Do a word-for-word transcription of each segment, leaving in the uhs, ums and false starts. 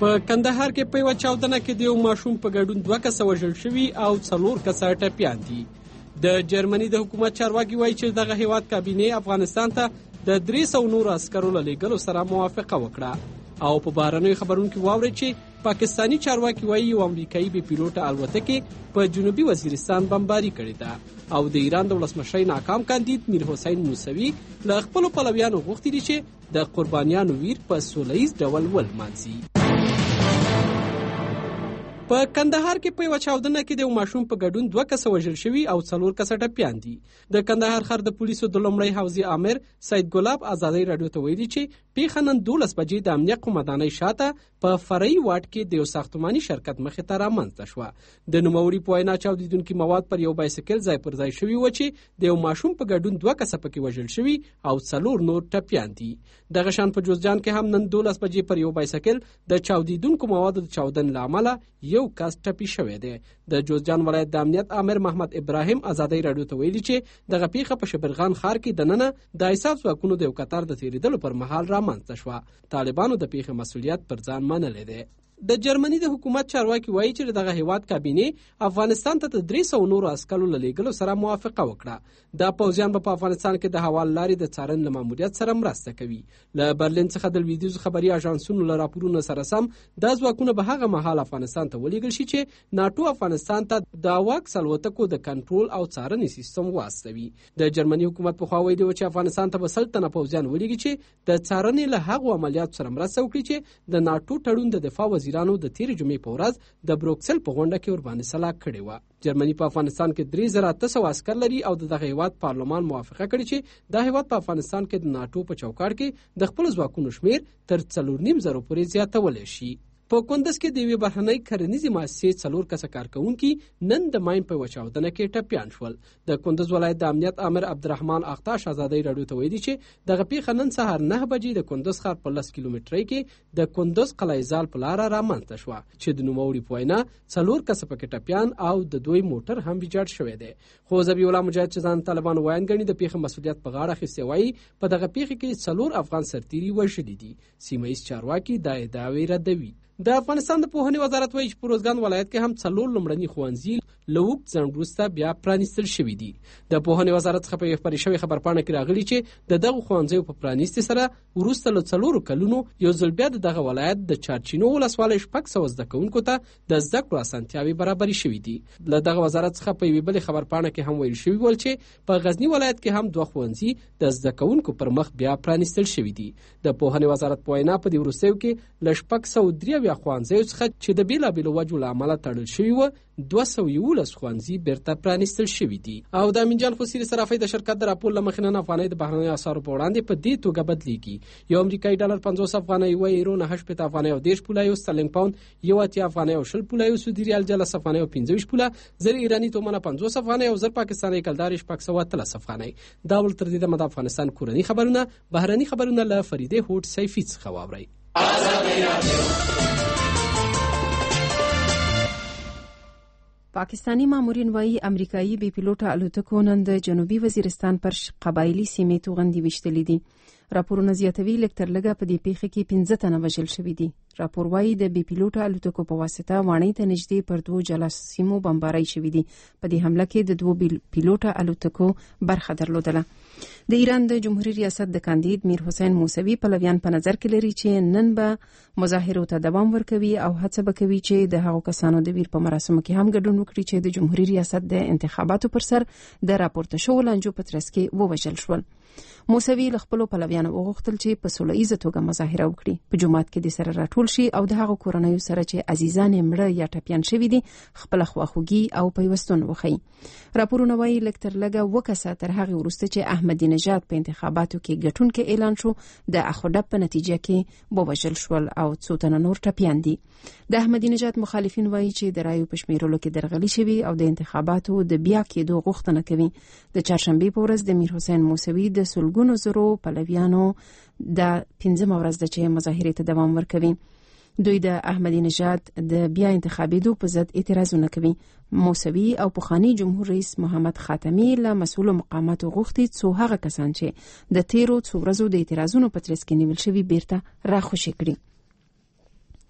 په کندهار کې په یوه چاودنه کې د یو ماشوم په ګډون دوه کسه وژل شوي او څلور کسه ټپیان دي. د جرمني د حکومت چارواکي وایي چې دغه هیواد کابینې افغانستان ته د درې سوه نورو عسکرو له لېږلو سره موافقه وکړه. او په بهرنیو خبرونو کې واورئ چې پاکستاني چارواکي وایي یو امریکایي بې پیلوټه الوتکې په جنوبي وزیرستان بمباري کړې ده. او د ایران د ولسمشر ناکام کاندید میر حسین موسوي له خپلو پلویانو غوښتي دي چې د قربانیانو ویر په سوله ییز ډول ولمانځي. په کندهار کې په یوه چاودنه کې د یو ماشوم په ګډون دوه کسه وژل شوي او څلور کسه ټپیان دي. د کندهار ښار د پولیسو د لومړي حوزې امر سید ګلاب ازادۍ راډیو ته ویلي چې پیښه نن دولس بجې د امنیه قومندانۍ شاته په فرعي واټ کې د یو ساختماني شرکت مخې ته رامنځته شوه. د نوموړي په وینا چاودیدونکي مواد پر یو بایسکل ځای پر ځای شوي و چې د یو ماشوم په ګډون دوه کسه پکې وژل شوي او څلور نور ټپیان دي. دغه شان په جوزجان کې هم نن دولس بجې پر یو بایسکل د چاودیدونکو موادو د چاودنې له امله یو کس ټپي شوی دی. د جوزجان ولایت د امنیت امر محمد ابراهیم ازادۍ راډیو ته ویلي چې دغه پیښه په شبرغان ښار کې دننه د ایساف ځواکونو د یو قطار د تېرېدلو پر مهال رامنځته شوه. طالبانو د پیښې مسؤلیت پر ځان منلی دی. د جرمني د حکومت چارواکي وایي چې دغه هیواد کابینې افغانستان ته د درې سوه نورو عسکرو له لېږلو سره موافقه وکړه. دا پوځیان به په افغانستان کې د هوا له لارې د څارنې له ماموریت سره مرسته کوي. له برلین څخه د لویدیځو خبري اژانسونو له راپورونو سره سم دا ځواکونه به هغه مهال افغانستان ته ولېږل شي چې ناټو افغانستان ته د اواکس الوتکو د کنټرول او څارنې سیستم واستوي. د جرمني حکومت پخوا ویلي و چې افغانستان ته به سل تنه پوځیان ولېږي چې د څارنې له هغو عملیاتو سره مرسته وکړي چې د ناټو تړون د دفاع وزیرانو د تېرې جمعې په ورځ د بروکسل په غونډه کې ورباندې سلا کړې وه. جرمني په افغانستان کې درې زره اته سوه عسکر لري او د دغه هیواد پارلمان موافقه کړې چې دا هیواد په افغانستان کې د ناټو په چوکاټ کې د خپلو ځواکونو شمیر تر څلور نیم زرو پورې زیاتولی شي. په کندز کې د یوې بهرنۍ کرنیزې مؤسسې څلور کسه کارکوونکي نن د ماین په یوه چاودنه کې ټپیان شول. د کندز ولایت د امنیت امر عبدالرحمن اختاش ازادۍ راډیو ته ویلي چې دغه پیښه نن سهار نه بجې د کندز ښار په لس کیلومترۍ کې د کندز قلعه زال په لاره رامنځته شوه چې د نوموړي په وینا څلور کسه پکې ټپیان او د دوی موټر هم ویجاړ شوی دی. خو ذبیح الله مجاهد چې ځان طالبانو ویاند ګڼي د پیښې مسؤلیت په غاړه اخیستی وایي په دغه پیښه کې څلور افغان سرتیري وژلي دي. سیمه ییز چارواکي دا ادعاوې ردوي. د افغانستان د پوهنې وزارت وایي چې په روزګان ولایت کې هم څلور لومړني ښوونځي له اوږد ځنډ وروسته بیا پرانیستل شوي دي. د پوهنې وزارت څخه په یوه خپرې شوې خبرپاڼه کې راغلي چې د دغو ښوونځیو په پرانیستې سره وروسته له څلورو کلونو یو ځل بیا د دغه ولایت د چارچینو ولسوالۍ شپږ سوه زده کوونکو ته د زده کړو اسانتیاوې برابرې شوي دي. له دغه وزارت څخه په یوې بلې خبرپاڼه کې هم ویل شوي ول چې په غزني ولایت کې هم دوه ښوونځي د زده کوونکو پر مخ بیا پرانیستل شوي دي. د پوهنې وزارت په وینا په دې وروستیو کې له شپږ سوه درې اویا ښوونځیو څخه چې د بېلابېلو وجو له امله تړل شوي وه دوه سوه یولس ښوونځي بیرته پرانیستل شوي دي. او د امین جان خسري صرافۍ د شرکت د راپور له مخې نن افغانۍ د بهرنیو اسعارو په وړاندې په دې توګه بدلېږي. یو امریکایي ډالر پنځوس افغانۍ، یوه یورو نهه شپېته افغانۍ او دېرش پوله، یو سترلینګ پاونډ یو اتیا افغانۍ او شل پوله، یو سعودي ریال جلس افغانۍ او پنځه ویشت پوله، زر ایراني تومنه پنځوس افغانۍ او زر پاکستاني کلدارې شپږ سوه اتلس افغانۍ. دا ول تر دې دمه د افغانستان کورني خبرونه بهرني خبرونه له فریدې هوډ سیفي څخه واورئ. پاکستانی مامورین وایي امریکایي بې پیلوټه الوتکو نن د جنوبي وزیرستان پر قبایلي سیمې توغندي ویشتلې دي. راپورونه زیاتوي لږ تر لږه په دې پیښه کې پنځه تنه وژل شوي دي. راپور وایي د بې پیلوټه الوتکو په واسطه واڼۍ ته نږدې پر دوو جلا سیمو بمبارۍ شوي دي. په دې حمله کې د دوو پیلوټه الوتکو برخه درلودله. د ایران د جمهوریت ریاست د کاندید میر حسین موسوي پلویان په نظر کې لري چې نن به مظاهرو ته دوام ورکوي او هڅه به کوي چې د هغو کسانو د ویر په مراسمو کې هم ګډون وکړي چې د جمهوریت ریاست د انتخاباتو پر سر د راپورته شوو لانجو په ترڅ کې ووژل شول. موسوي له خپلو پلویانو وغوښتل چې په سوله ییزه توګه مظاهره وکړي، په جومات کې د سره راټول شي او د هغو کورنیو سره چې عزیزان یې مړه یا ټپیان شوي دي خپله خواخوږي او پیوستون وښیي. راپورونه وایي لږ تر لږه اووه کسه تر هغې وروسته چې احمدي نژاد په انتخاباتو کې ګټونکی اعلان شو د اخودب په نتیجه کې ووژل شول او څو تنه نور ټپیان دي. د احمدي نژاد مخالفین وایي چې د رایو په شمیرلو کې درغلي شوي او د انتخاباتو د بیا کېدو غوښتنه کوي. د چهارشنبې په ورځ د میر حسین موسوي د سلګونو زرو پلویانو د پنځمه ورځ ده چې مظاهرې ته دوام ورکوي. دوی د احمدي نژاد د بیا انتخابېدو په ضد اعتراضونه کوي. موسوي او پخوانی جمهور رئیس محمد خاتمي له مسؤلو مقاماتو غوښتي څو هغه کسان چې د تیرو څو ورځو د اعتراضونو په ترڅ کې نیول شوي بیرته راخوشي کړي.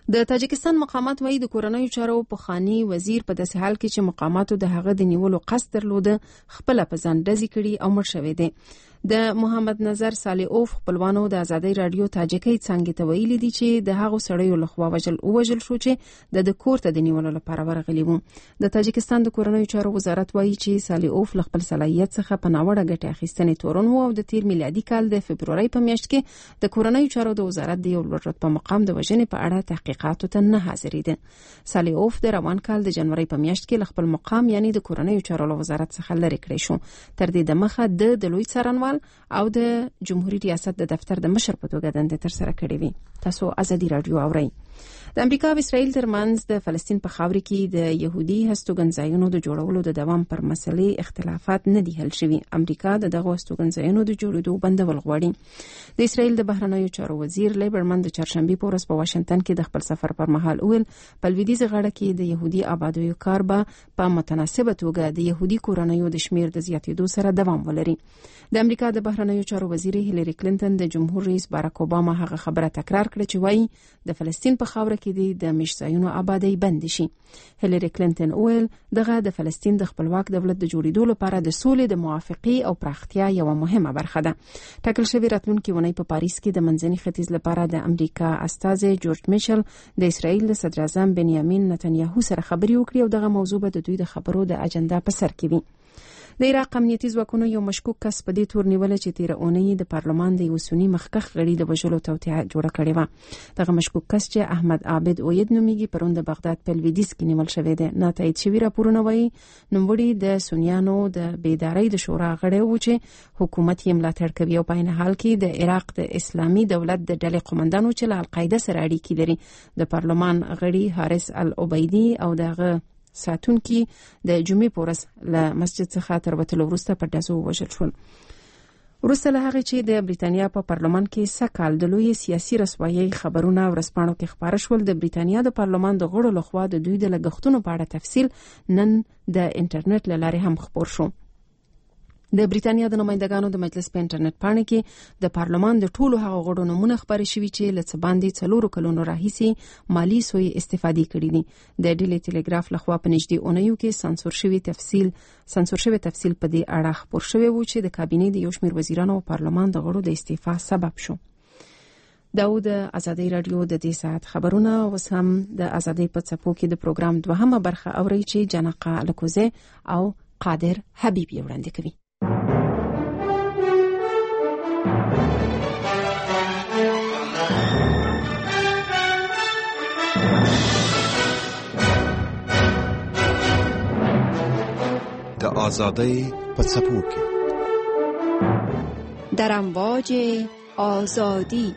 د تاجکستان مقامات وايي د کورنیو چارو پخوانی وزیر په داسې حال کې چې مقاماتو د هغه د نیولو قصد درلوده خپل په ځان ډزې کړي او مړ شوی دی. د محمد نظر صالحوف خپلوانو د آزادۍ رادیو تاجکۍ څنګه ته ویلي دي چې د هغو سړیو لخوا وژل او وژل شو چې د کور ته د نیولو لپاره ورغلي وو. د تاجکستان د کورنیو چارو وزارت وايي چې صالحوف خپل صلاحیت څخه په ناوړه ګټه اخیستنې تورن وو او د تیر میلادي کال د فبرورۍ په میاشت کې د کورنیو چارو د وزارت د یو لوړ رتبه مقام د وژنې په اړه تحقیقاتو ته نه حاضرېده. صالحوف د روان کال د جنورۍ په میاشت کې خپل مقام یعنی د کورنیو چارو وزارت څخه لرې کړی شو. تر دې د مخه د د لوی څارنوال او د جمهوریت ریاست د دفتر د مشر په توګه دنده تر سره کړې وي. تاسو ازادي رادیو اورئ. د امریکا او اسرائیل ترمنځ د فلسطین په خاور کې د يهودي هستوګنځایونو د جوړولو د دوام پر مسلې اختلافات نه دي حل شوي. امریکا د دغه هستوګنځایونو د جوړېدو بندول غواړي. د اسرائیل د بهرنیو چارو وزیر لیبرمن د چهارشنبه په ورځ په واشنگټن کې د خپل سفر پر مهال ویل په لویدیځه غاړه کې د يهودي آبادیو کار به په متناسبه توګه د يهودي کورنیو د شمیر د زیاتېدو سره دوام ولري. د امریکا د بهرنیو چارو وزیر هیلری کلینټن د جمهور رئیس باراک اوباما هغه خبره تکرار کړه چې وایي د فلسطین په خاور کې د مشځایونو آبادی بند شي. هیلری کلینټن ویل دغه د فلسطین د خپلواک دولت د جوړېدو لپاره د سولې د موافقې او پراختیا یو مهمه برخه ده. ټاکل شوی راتلونکي ونی په پاریس کې د منځني ختیځ لپاره د امریکا استازي جورج میشل د اسرائیل د صدر اعظم بنیامین نتنیاهو سره خبرې وکړي او دغه موضوع به د دوی د خبرو د اجنډا په سر کې وي. د عراق امنیتي ځواکونو یو مشکوک کس په دې تور نیول چې تیر اونۍ د پارلمان د یو سنی مخکخ غړي د وژلو توطئه جوړه کړې و. دغه مشکوک کس چې احمد عابد اوید نومیږي پرون د بغداد په لویدیځ کې نیول شوی دی. ناتایید شوی راپورونه وایي نوموړي د سنیانو د بیداری د شورا غړی و چې حکومت یې ملاتړ کوي او په عین حال کې د عراق د اسلامي دولت د ډلې قومندانو چې له القاعده سره اړیکې لري د پارلمان غړي حارث العبیدي او دغه ساتونکي د جمعې په ورځ له مسجد څخه تر وتلو وروسته په ډزو وژل شول. وروسته له هغې چې د بریتانیا په پارلمان کې سږ د لوی سیاسي رسوایي خبرونه ورځپاڼو کې خپاره شول، د بریتانیا د پارلمان د غړو لخوا د دوی د لګښتونو په اړه تفصیل نن د انټرنیټ له لارې هم خپور شو. د بریتانیا د نمائندګانو د مجلس په انټرنیټ پاڼه کې د پارلمان د ټولو هغو غړو نومونه خپاره شوي چې له څه باندې څلورو کلونو راهیسې مالي سوی استفادې کړي دي. د ډیلی ټیلیګراف لخوا په نږدې اونیو کې سانسور شوی تفصیل سانسور شوی تفصیل په دې اړه خپور شوی و چې د کابینې د یو شمېر وزیرانو او پارلمان د غړو د استعفا سبب شو. داود آزادی رادیو د دې ساعت خبرونه اوس هم د آزادی په څپو کې د پروګرام دوهمه برخه اوري چې جنقه الکوزه او قادر حبیبی وړاندې کوي. د آزادۍ په څپو کې در امواج آزادی.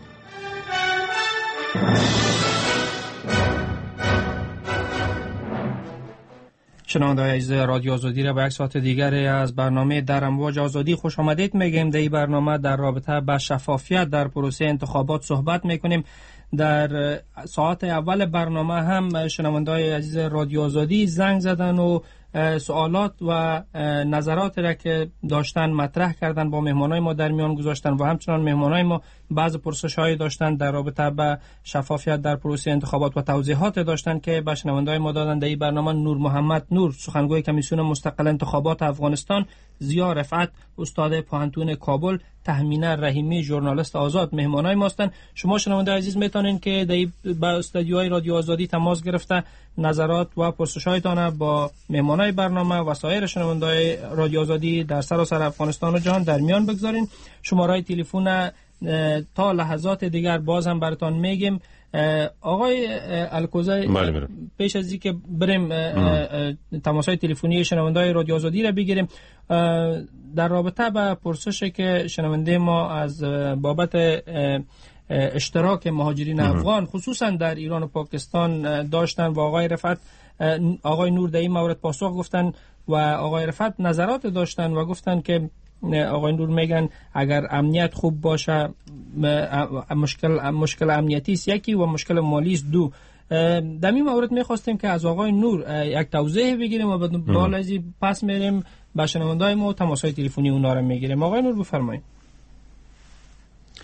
شنونده‌های عزیز رادیو آزادی را به یک ساعت دیگر از برنامه در امواج آزادی خوش آمدید میگیم. در این برنامه در رابطه با شفافیت در پروسه انتخابات صحبت میکنیم. در ساعت اول برنامه هم شنونده‌های عزیز رادیو آزادی زنگ زدن و سوالات و نظرات را که داشتن مطرح کردن، با مهمانای ما در میان گذاشتن و همچنان مهمانای ما بعض پرسش‌های داشتن در رابطه با شفافیت در پروسه انتخابات و توضیحات داشتن که به شنونده‌های ما دادن. در این برنامه نور محمد نور، سخنگوی کمیسیون مستقل انتخابات افغانستان، ضیا رفعت، استاد پوهنتون کابل، تهمینه رحیمی، ژورنالیست آزاد مهمانای ما هستند. شما شنونده عزیز میتونین که در با استودیوهای رادیو آزادی تماس گرفته نظرات و پرسش‌هایتان با مهمانای برنامه و سایر شنونده‌های رادیو آزادی در سراسر افغانستان و جهان در میان بگذارین. شماره تلفن تا لحظات دیگر باز هم براتون میگیم. آقای الکوزه، پیش از اینکه بریم تماس‌های تلفنی شنونده‌های رادیو آزادی را بگیریم، در رابطه با پرسشی که شنونده ما از بابت اشتراک مهاجرین افغان خصوصا در ایران و پاکستان داشتن و آقای رفعت آقای نور در این مورد پاسخ گفتن و آقای رفعت نظرات داشتن و گفتن که آقای نور میگن اگر امنیت خوب باشه مشکل مشکل امنیتی است یکی و مشکل مالی است دو. در این مورد میخواستیم که از آقای نور یک توضیح بگیریم و بعد از این پس میریم با شنونده‌های ما تماس‌های تلفنی اونا رو میگیریم. آقای نور بفرمایید.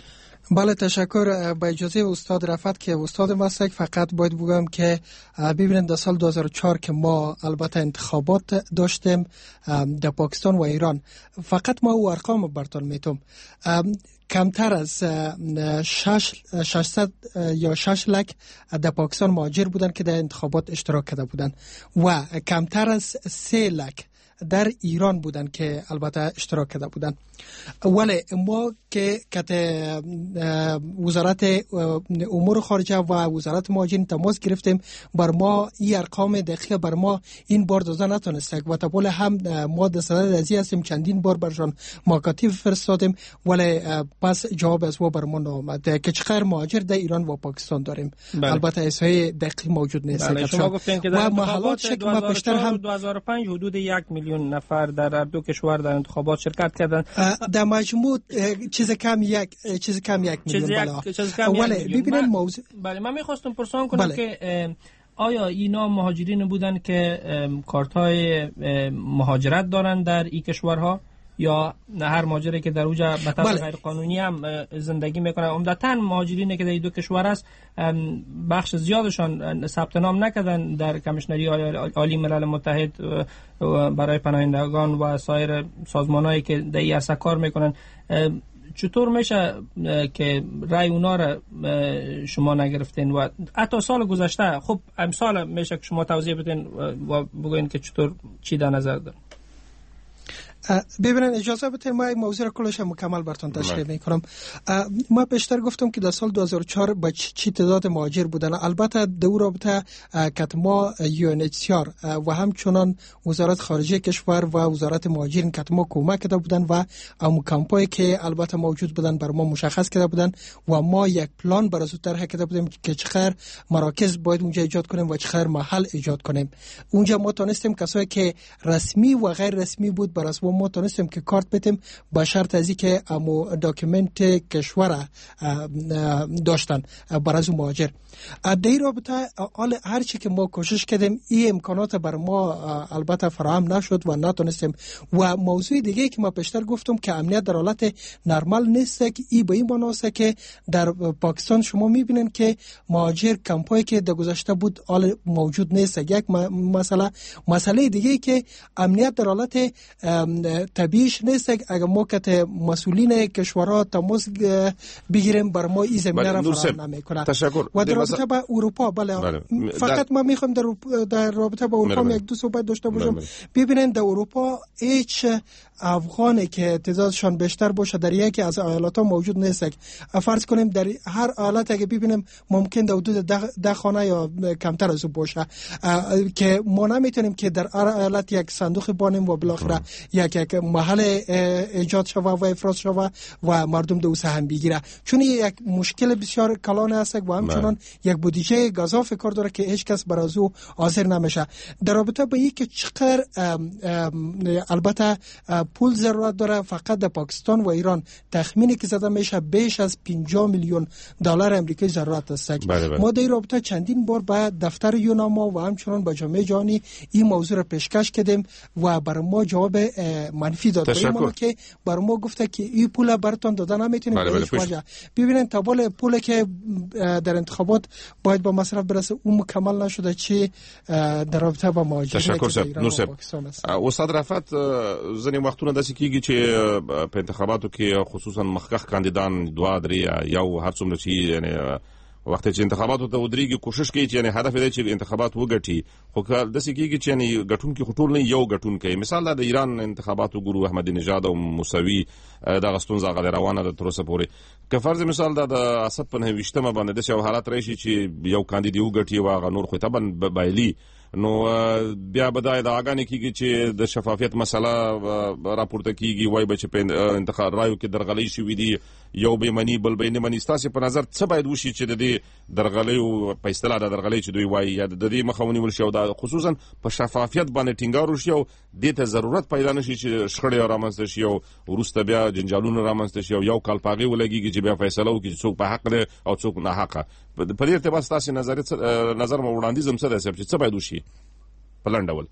بله تشکر. با اجازه استاد رفت که استاد مسلک، فقط باید بگم که ببینید در سال دو هزار و چهار که ما البته انتخابات داشتیم در پاکستان و ایران، فقط ما او ارقام براتون میتونم، کمتر از شش ششصد یا شش لک در پاکستان مهاجر بودن که در انتخابات اشتراک کرده بودن و کمتر از سه لک در ایران بودن که البته اشتراک کرده بودن. ولی ما که کت وزارت امور خارجه و وزارت مهاجرین تماس گرفتیم، بر ما این ارقام دقیق بر ما این بار داده نتونستک و تبول هم ما در صدد ازی هستیم، چندین بار برشان مکاتب فرستادیم ولی پس جواب از و بر ما نامد که چقدر مهاجر در ایران و پاکستان داریم. بله. البته احصای دقیق موجود نیست. بله. شما گفتین که در انتخابات ما بیشتر هم دو هزار و پنج حدود یک میلیون نفر در دو کشور در انتخابات شرکت کردند. در مجموع چیز کم یک چیز کم یک میلیون. بله. ولی ببینید موضوع بله من میخواستم پرسان کنم بله. که آیا اینا مهاجرین بودن که کارت‌های مهاجرت دارن در این کشورها یا هر مهاجری که در اوجا به طور غیر قانونی هم زندگی میکنه؟ عمدتاً مهاجرینی که در این دو کشور است بخش زیادشان ثبت نام نکردن در کمیشنری عالی ملل متحد برای پناهندگان و سایر سازمانایی که در این عرصه کار میکنن. چطور میشه که رای اونا را شما نگرفتین و حتی سال گذشته؟ خب امسال میشه که شما توضیح بدین و بگوین که چطور چی در نظر دارین؟ ببینن اجازه بدید ما این موضوع را کلش مکمل براتون تشریح میکنم. ما بیشتر گفتم که در سال دو هزار و چهار با چی تعداد مهاجر بودن. البته در رابطه که ما یو ان اچ سی آر و همچنان وزارت خارجه کشور و وزارت مهاجرین که ما کمک کرده بودن و ام کمپایی که البته موجود بودن بر ما مشخص کرده بودن و ما یک پلان برای زودتر طرح کرده بودیم که چقدر مراکز باید اونجا ایجاد کنیم و چقدر محل ایجاد کنیم. اونجا ما تونستیم کسایی که رسمی و غیر رسمی بود برای ما تونستیم که کارت بدیم با شرط ازی که امو داکیومنت کشور داشتن برای مهاجر. در این رابطه هر چی که ما کوشش کردیم این امکانات بر ما البته فراهم نشد و نتونستیم. و موضوع دیگه که ما پیشتر گفتم که امنیت در حالت نرمال نیست که این به این معنی است که در پاکستان شما میبینین که مهاجر کمپایی که در گذشته بود حال موجود نیست. یک مسئله مسئله دیگه که امنیت در حالت طبیعیش نیست. اگر ما که مسئولین کشورها تماس بگیریم بر ما این زمینه را فراهم نمیکنه. و در رابطه با اروپا بله, بله. فقط ما میخوام در, در رابطه با اروپا یک دو صحبت داشته باشم. ببینید در اروپا هیچ افغانی که تعدادشان بیشتر باشه در یکی از ایالت‌ها موجود نیست. فرض کنیم در هر ایالت اگه ببینیم ممکن در حدود ده, ده خانه یا کمتر از او باشه که ما نمیتونیم که در هر ایالت یک صندوق بانیم و بالاخره یک یک محل ایجاد شوه و افراز شوه و مردم دو سهم بگیره، چون یک مشکل بسیار کلان است و همچنان یک بودجه گزاف کار داره که هیچ کس برای او حاضر نمیشه. در رابطه با اینکه چقدر البته پول ضرورت داره، فقط در پاکستان و ایران تخمینی که زده میشه بیش از پنجاه میلیون دلار امریکایی ضرورت است. ما در این رابطه چندین بار به دفتر یوناما و همچنان با جامعه جهانی این موضوع را پیشکش کردیم و برای ما جواب منفی داد. برای که برای ما گفته که این پول براتون داده نمیتونیم به هیچ وجه. ببینید تابال پولی که در انتخابات باید با مصرف برسه اون مکمل نشده چی در رابطه با مهاجرین که ایران و پاکستان است. استاد رفت ځنې وختونه داسې کیږي چې په انتخاباتو کې خصوصا مخکښ کاندیدان دوه درې یو هر څومره چې یعنی وخت چې انتخاباتو ته ودرېږي کوشش کوي چې یعنی هدف دی چې انتخابات وګټي، خو داسې کیږي چې یعنی ګټونکي خو ټول نه یو ګټونکی. مثال د ایران انتخاباتو ګورو احمدي نژاد او موسوي دغه ستونزه غلې روانه ده تر اوسه پورې. که فرض مثال د اسد په نهه ویشتمه باندې داسې یو حالت راشي چې یو کاندید وګټي او هغه نور خو طبعا بایلي، نو بیا به دا ادعاګانې کیږي چې د شفافیت مسله راپورته کیږي، وایي به چې په انتخاب رایو کې درغلۍ شوي دي، یو به مني بل به نه مني. ستاسې په نظر څه باید وشي چې د دې درغلیو په اصطلاح د درغلۍ چې دوی وایي یا د دې مخه ونیول شي او دا خصوصا په شفافیت باندې ټینګار وشي او دې ته ضرورت پیدا نشي چې شخړې رامنځته شي او وروسته بیا جنجالونه رامنځته شي او یو کال په هغې ولګېږي چې بیا فیصله وکړي چې څوک په حق دی او څوک ناحقه. په دې ارتباط ستاسې نظر مو وړاندیز هم څه دی صاحب چې څه باید وشي په لنډ ډول؟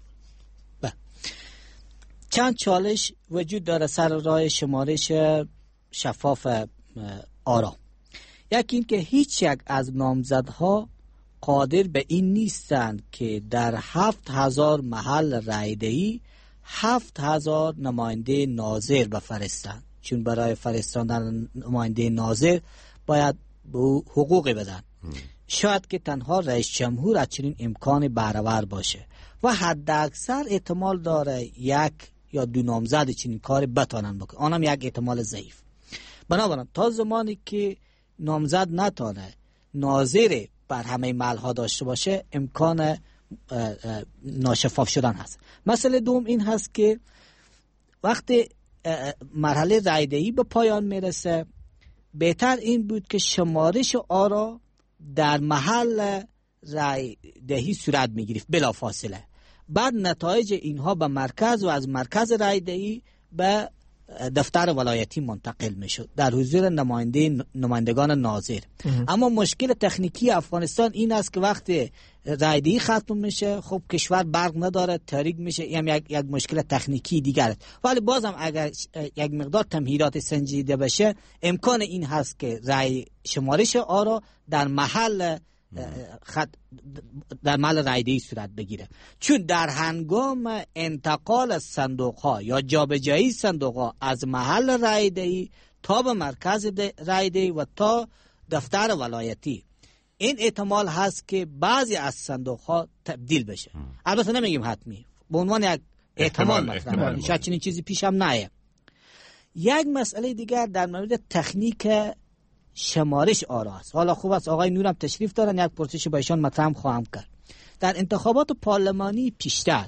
چند چالش وجود داره سر راه شمارش شفاف آرا. یکی این که هیچ یک از نامزدها قادر به این نیستند که در هفت هزار محل رایدهی هفت هزار نماینده ناظر بفرستند، چون برای فرستاندن نماینده ناظر باید به حقوقی بدن. شاید که تنها رئیس جمهور از چنین امکان برابر باشه و حد اکثر احتمال داره یک یا دو نامزد چنین کار بتانن بکنن، آنم یک احتمال ضعیف. بنابراین تا زمانی که نامزد نتانه ناظر بر همه محل ها داشته باشه امکان ناشفاف شدن هست. مسئله دوم این هست که وقتی مرحله رایدهی به پایان میرسه بهتر این بود که شمارش آرا در محل رایدهی صورت میگیرید بلا فاصله، بعد نتایج اینها به مرکز و از مرکز رایدهی به دفتر ولایتی منتقل میشد در حضور نماینده نمایندگان ناظر. اما مشکل تکنیکی افغانستان این است که وقتی رایدهی ختم میشه خب کشور برق نداره، تاریک میشه، این یک یک مشکل تکنیکی دیگر است. ولی بازم اگر یک مقدار تمهیدات سنجیده بشه امکان این هست که رای شمارش آرا در محل خط در محل رایدهی صورت بگیره، چون در هنگام انتقال صندوق ها یا جابجایی صندوق ها از محل رایدهی تا به مرکز رایدهی و تا دفتر ولایتی این احتمال هست که بعضی از صندوق ها تبدیل بشه. البته نمیگیم حتمی، به عنوان یک احتمال مطرح، شاید چنین چیزی پیش هم نیه. یک مسئله دیگر در مورد تکنیک شمارش آرا است. حالا خوب است آقای نورم تشریف دارن، یک پرسش با ایشان مطرح خواهم کرد. در انتخابات پارلمانی پیشتر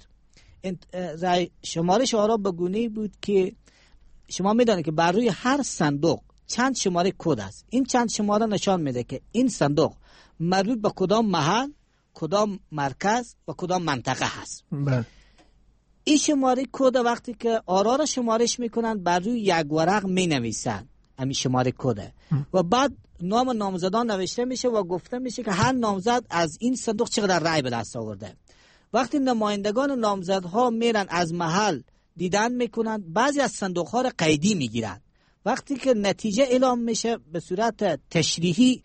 شمارش آرا به گونه‌ای بود که شما میدانید که بر روی هر صندوق چند شماره کد است. این چند شماره نشان میده که این صندوق مربوط به کدام محل، کدام مرکز و کدام منطقه هست. بله. این شماره کد وقتی که آرا را شمارش میکنن بر روی یک ورق مینویسن همین شماره کده و بعد نام نامزدان نوشته میشه و گفته میشه که هر نامزد از این صندوق چقدر رای به دست آورده. وقتی نمایندگان نامزدها میرن از محل دیدن میکنن، بعضی از صندوق ها را قیدی میگیرن. وقتی که نتیجه اعلام میشه به صورت تشریحی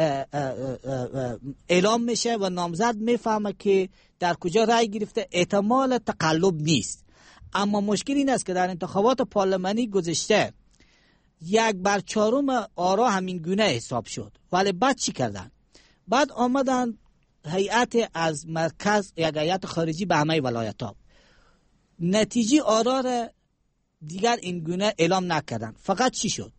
اعلام میشه و نامزد میفهمه که در کجا رای گرفته، احتمال تقلب نیست. اما مشکل این است که در انتخابات پارلمانی گذشته یک بر چهارم آرا همین گونه حساب شد، ولی بعد چی کردن؟ بعد آمدن هیئت از مرکز یک هیئت خارجی به همه ولایت ها نتیجه آرا را دیگر این گونه اعلام نکردن. فقط چی شد؟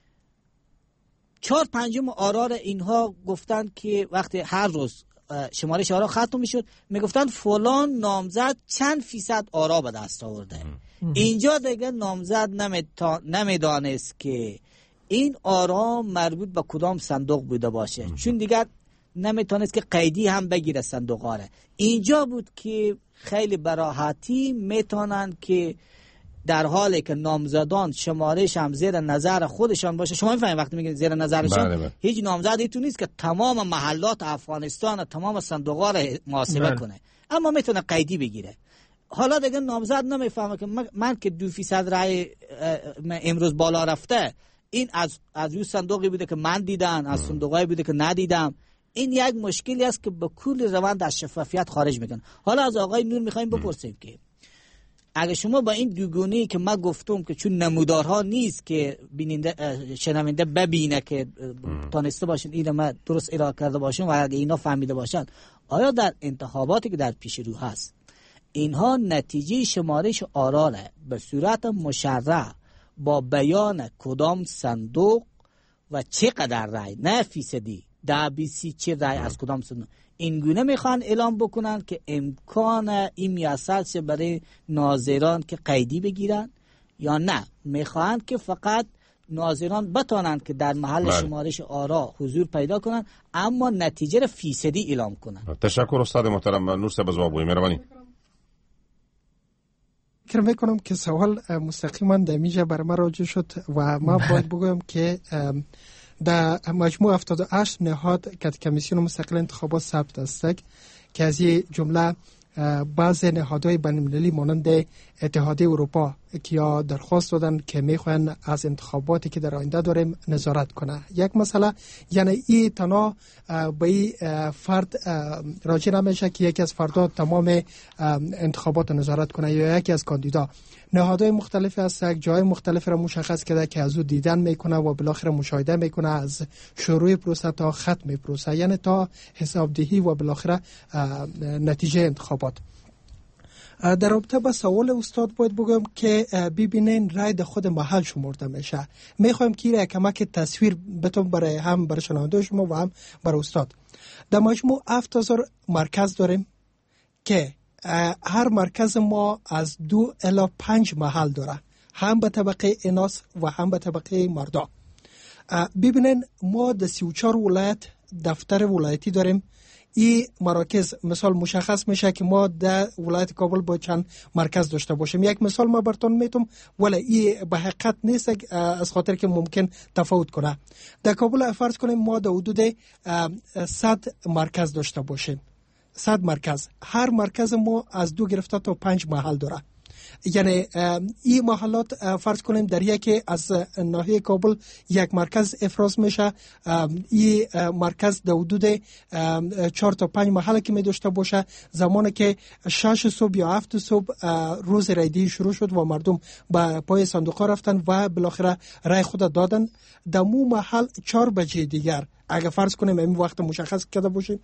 چهار پنجم آرا را اینها گفتن که وقتی هر روز شمارش آرا ختم می شد میگفتن فلان نامزد چند فیصد آرا به دست آورده. اینجا دیگه نامزد نمیدانست که این آرا مربوط به کدام صندوق بوده باشه، چون دیگر نمیتونست که قیدی هم بگیره صندوق آره. اینجا بود که خیلی براحتی میتونن که در حالی که نامزدان شمارش هم زیر نظر خودشان باشه. شما میفهمید وقتی میگن زیر نظرشان بله بله. هیچ نامزدی تو نیست که تمام محلات افغانستان و تمام صندوق‌ها را محاسبه بله. کنه، اما میتونه قیدی بگیره. حالا دیگه نامزد نمیفهمه که من که دو فیصد رای امروز بالا رفته این از از اون صندوقی بوده که من دیدم، از صندوقایی بوده که ندیدم. این یک مشکلی است که به کل روند از شفافیت خارج میکنه. حالا از آقای نور میخوایم بپرسیم که اگه شما با این دوگونه‌ای که من گفتم که چون نمودارها نیست که بیننده شنونده ببینه که تانسته باشن اینو ما درست ارائه کرده باشن و اگه اینا فهمیده باشن، آیا در انتخاباتی که در پیش رو هست اینها نتیجه شمارش آرا را به صورت مشرح با بیان کدام صندوق و چقدر رای، نه فیصدی، ده بیسی چه رای از کدام صندوق، این گونه میخوان اعلام بکنن که امکان این میسر چه برای ناظران که قیدی بگیرن، یا نه میخوان که فقط ناظران بتانند که در محل بله. شمارش آرا حضور پیدا کنن اما نتیجه را فیصدی اعلام کنن. تشکر استاد محترم. نور صاحب از بابوی مهربانی. فکر میکنم که سوال مستقیما در میجه بر ما راجع شد و ما باید بگویم که در مجموع هفتاد و هشت نهاد که کمیسیون مستقل انتخابات ثبت است که از این جمله بعض نهادهای بین‌المللی مانند اتحادیه اروپا که یا درخواست دادن که میخوان از انتخاباتی که در آینده داریم نظارت کنه. یک مسئله یعنی این تنها به این فرد راجع نمیشه که یکی از فردها تمام انتخابات نظارت کنه یا یکی از کاندیدا. نهادهای مختلف است، یک جای مختلف را مشخص کرده که از او دیدن میکنه و بالاخره مشاهده میکنه از شروع پروسه تا ختم پروسه، یعنی تا حسابدهی و بالاخره نتیجه انتخابات. در رابطه با سوال استاد باید بگم که ببینین رای در خود محل شمرده میشه. میخوایم که را کمک تصویر بتون برای هم برای شنونده شما و هم برای استاد. در مجموع هفت هزار مرکز داریم که هر مرکز ما از دو الی پنج محل داره، هم به طبقه اناث و هم به طبقه مردا. ببینین ما در سی و چهار ولایت دفتر ولایتی داریم. این مراکز مثال مشخص میشه که ما در ولایت کابل با چند مرکز داشته باشیم. یک مثال ما براتون میتونم ولی این به حقیقت نیست از خاطر که ممکن تفاوت کنه. در کابل فرض کنیم ما در حدود صد مرکز داشته باشیم. صد مرکز، هر مرکز ما از دو گرفته تا پنج محل داره. یعنی این محلات فرض کنیم در یکی از ناحیه کابل یک مرکز افراز میشه، این مرکز در حدود چهار تا پنج محل که می داشته باشه، زمانی که شش صبح یا هفت صبح روز رایدهی شروع شد و مردم به پای صندوق ها رفتن و بالاخره رای خود دادن، در مو محل چهار بجه دیگر اگه فرض کنیم این وقت مشخص کرده باشیم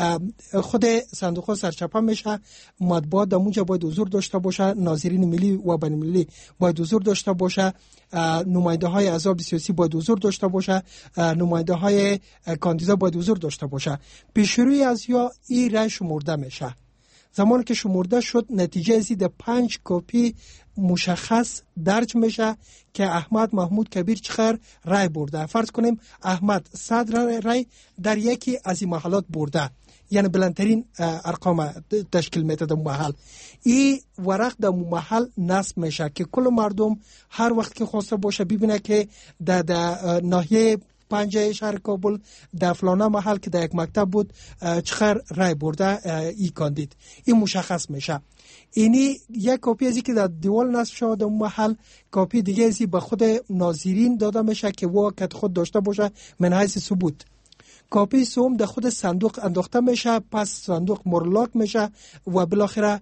خود صندوق ها سرچپه میشه، مطبوعات در اونجا باید حضور داشته باشه، ناظرین ملی و بین المللی باید حضور داشته باشه، نماینده های احزاب سیاسی باید حضور داشته باشه، نماینده های کاندیدا باید حضور داشته باشه. پیشروی از یا این رای شمرده میشه. زمانی که شمرده شد نتیجه ازی در پنج کپی مشخص درج میشه که احمد محمود کبیر چخر رای برده. فرض کنیم احمد صد رای در یکی از این محلات برده، یعنی بلندترین ارقام تشکیل میده در محل. این ورق در محل نصب میشه که کل مردم هر وقت که خواسته باشه ببینه که در ناحیه پنجه شهر کابل در فلانه محل که در یک مکتب بود چخر رای برده ای کاندید، این مشخص میشه. اینی یک کپی ازی که در دیوال نصب شده در محل، کپی دیگه ازی به خود ناظرین داده میشه که و کت خود داشته باشه من حیث ثبوت. کپی سوم در خود صندوق انداخته میشه، پس صندوق مرلاک میشه و بالاخره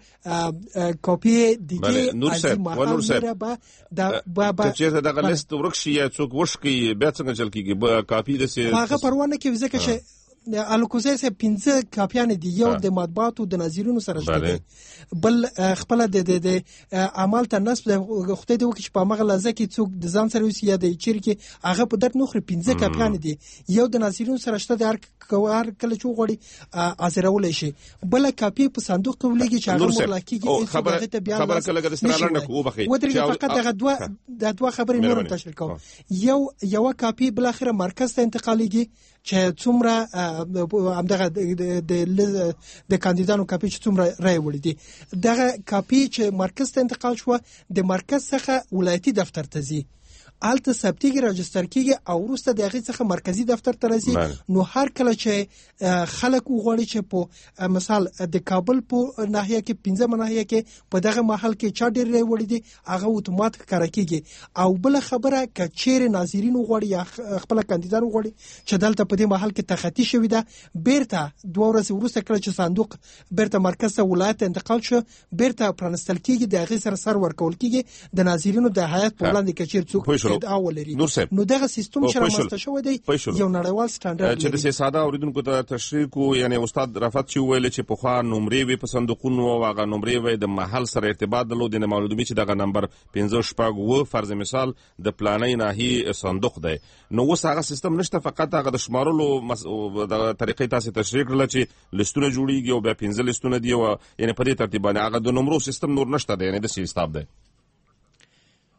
کپی دیگه از این محل میره با با با چیزه دغه لیست ورکشي یا څوک وشکي بیا څنګه چل کیږي با کاپی د سي هغه پروانه کې ځکه چې الکوزه سه پنځه کاپیان دي، یو د مطبوعاتو د ناظرینو سره شته، بل خپل د د عمل ته نسب د خدای دی وکړي په مغه لزه کې څوک د ځان سره وسی یا د چیر کې هغه په درد نوخري پنځه کاپیان دي، یو د ناظرینو سره شته د هر کوار کله چې غوړي ازرول شي، بل کاپی په صندوق کې ولګي چې هغه مرلکیږي. خبره خبره کله د استرالند کو بخي ودرې فقط دغه دوه د دوه خبرې نور تشریح کوم. یو یو کاپی بل اخره مرکز ته انتقالیږي چې څومره همدغه د د کاندیدانو کاپی چې څومره رای وړي دي، دغه کاپی چې مرکز ته انتقال شو د مرکز څخه ولایتي دفتر ته ځي، الته ثبتیږي راجستر کیږي او وروسته دغه څخه مرکزی دفتر ته راځي. نو هر کله چې خلک وغواړي چې په مثال د کابل په ناحیه کې پنځه ناحیه کې په دغه محل کې چا ډیر رای وړي دي هغه اتومات کار کیږي. او بل خبره ک چیرې ناظرین وغواړي یا خپل کاندیدان وغواړي چې دلته په دې محل کې تخطی شوی ده، بیرته دوه ورځې وروسته کله چې صندوق بیرته مرکز ته ولایت انتقال شو بیرته پرانستل کیږي، دغه سره سر ورکول کیږي د ناظرینو د هیئت په وړاندې کې چیر څوک نو دغه سیستم چې رامنځته شوی دی یو نړیوال سټانډرډ چې د ساده اوریدونکو ته تشریح کو. یعنی استاد رفعت چې ویل چې په خوا نمرې وي په صندوقونو او هغه نمرې وي د محل سره ارتباط درلود، نه معلومي چې دغه نمبر پنځه شپږ و فرض مثال د پلانې ناحیه صندوق دی. نو اوس هغه سیستم نشته، فقط هغه د شمارلو د طریقې تاسو تشریح کړل چې لیستونه جوړیږي او بیا پنځه لیستونه دی او یعنی په دې ترتیب باندې هغه د نمرو سیستم نور نشته دی، یعنی د سیستم دی.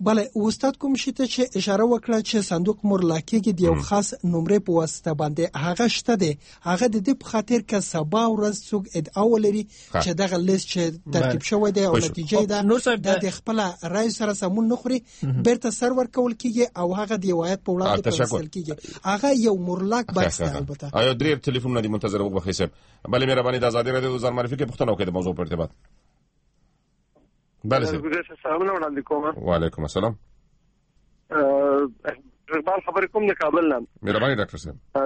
بله استاد کوم شي ته چې اشاره وکړه چې صندوق مورلاکیږي د یو خاص نمرې په واسطه باندې هغه شته دی هغه د دې په خاطر ک سبا ورځ څوک ادعا ولري چې دغه لیست چې ترتیب شوی دی او نتیجه ده د خپل رای سره سمون نه خوري بیرته سرور کول کیږي او هغه د وایت په وړاندې ترسل کیږي هغه یو مورلاک بحث دی البته آیا درې ټلیفون دی منتظر وګورئ صاحب بله مهرباني د آزادي رادیو ځان معرفي کې پوښتنه وکړئ د موضوع په ارتباط بله صاحب سلامونه وړاندې کوم وعلیکم السلام اقبال خبرې کوم د کابل نه مهرباني ډاکټر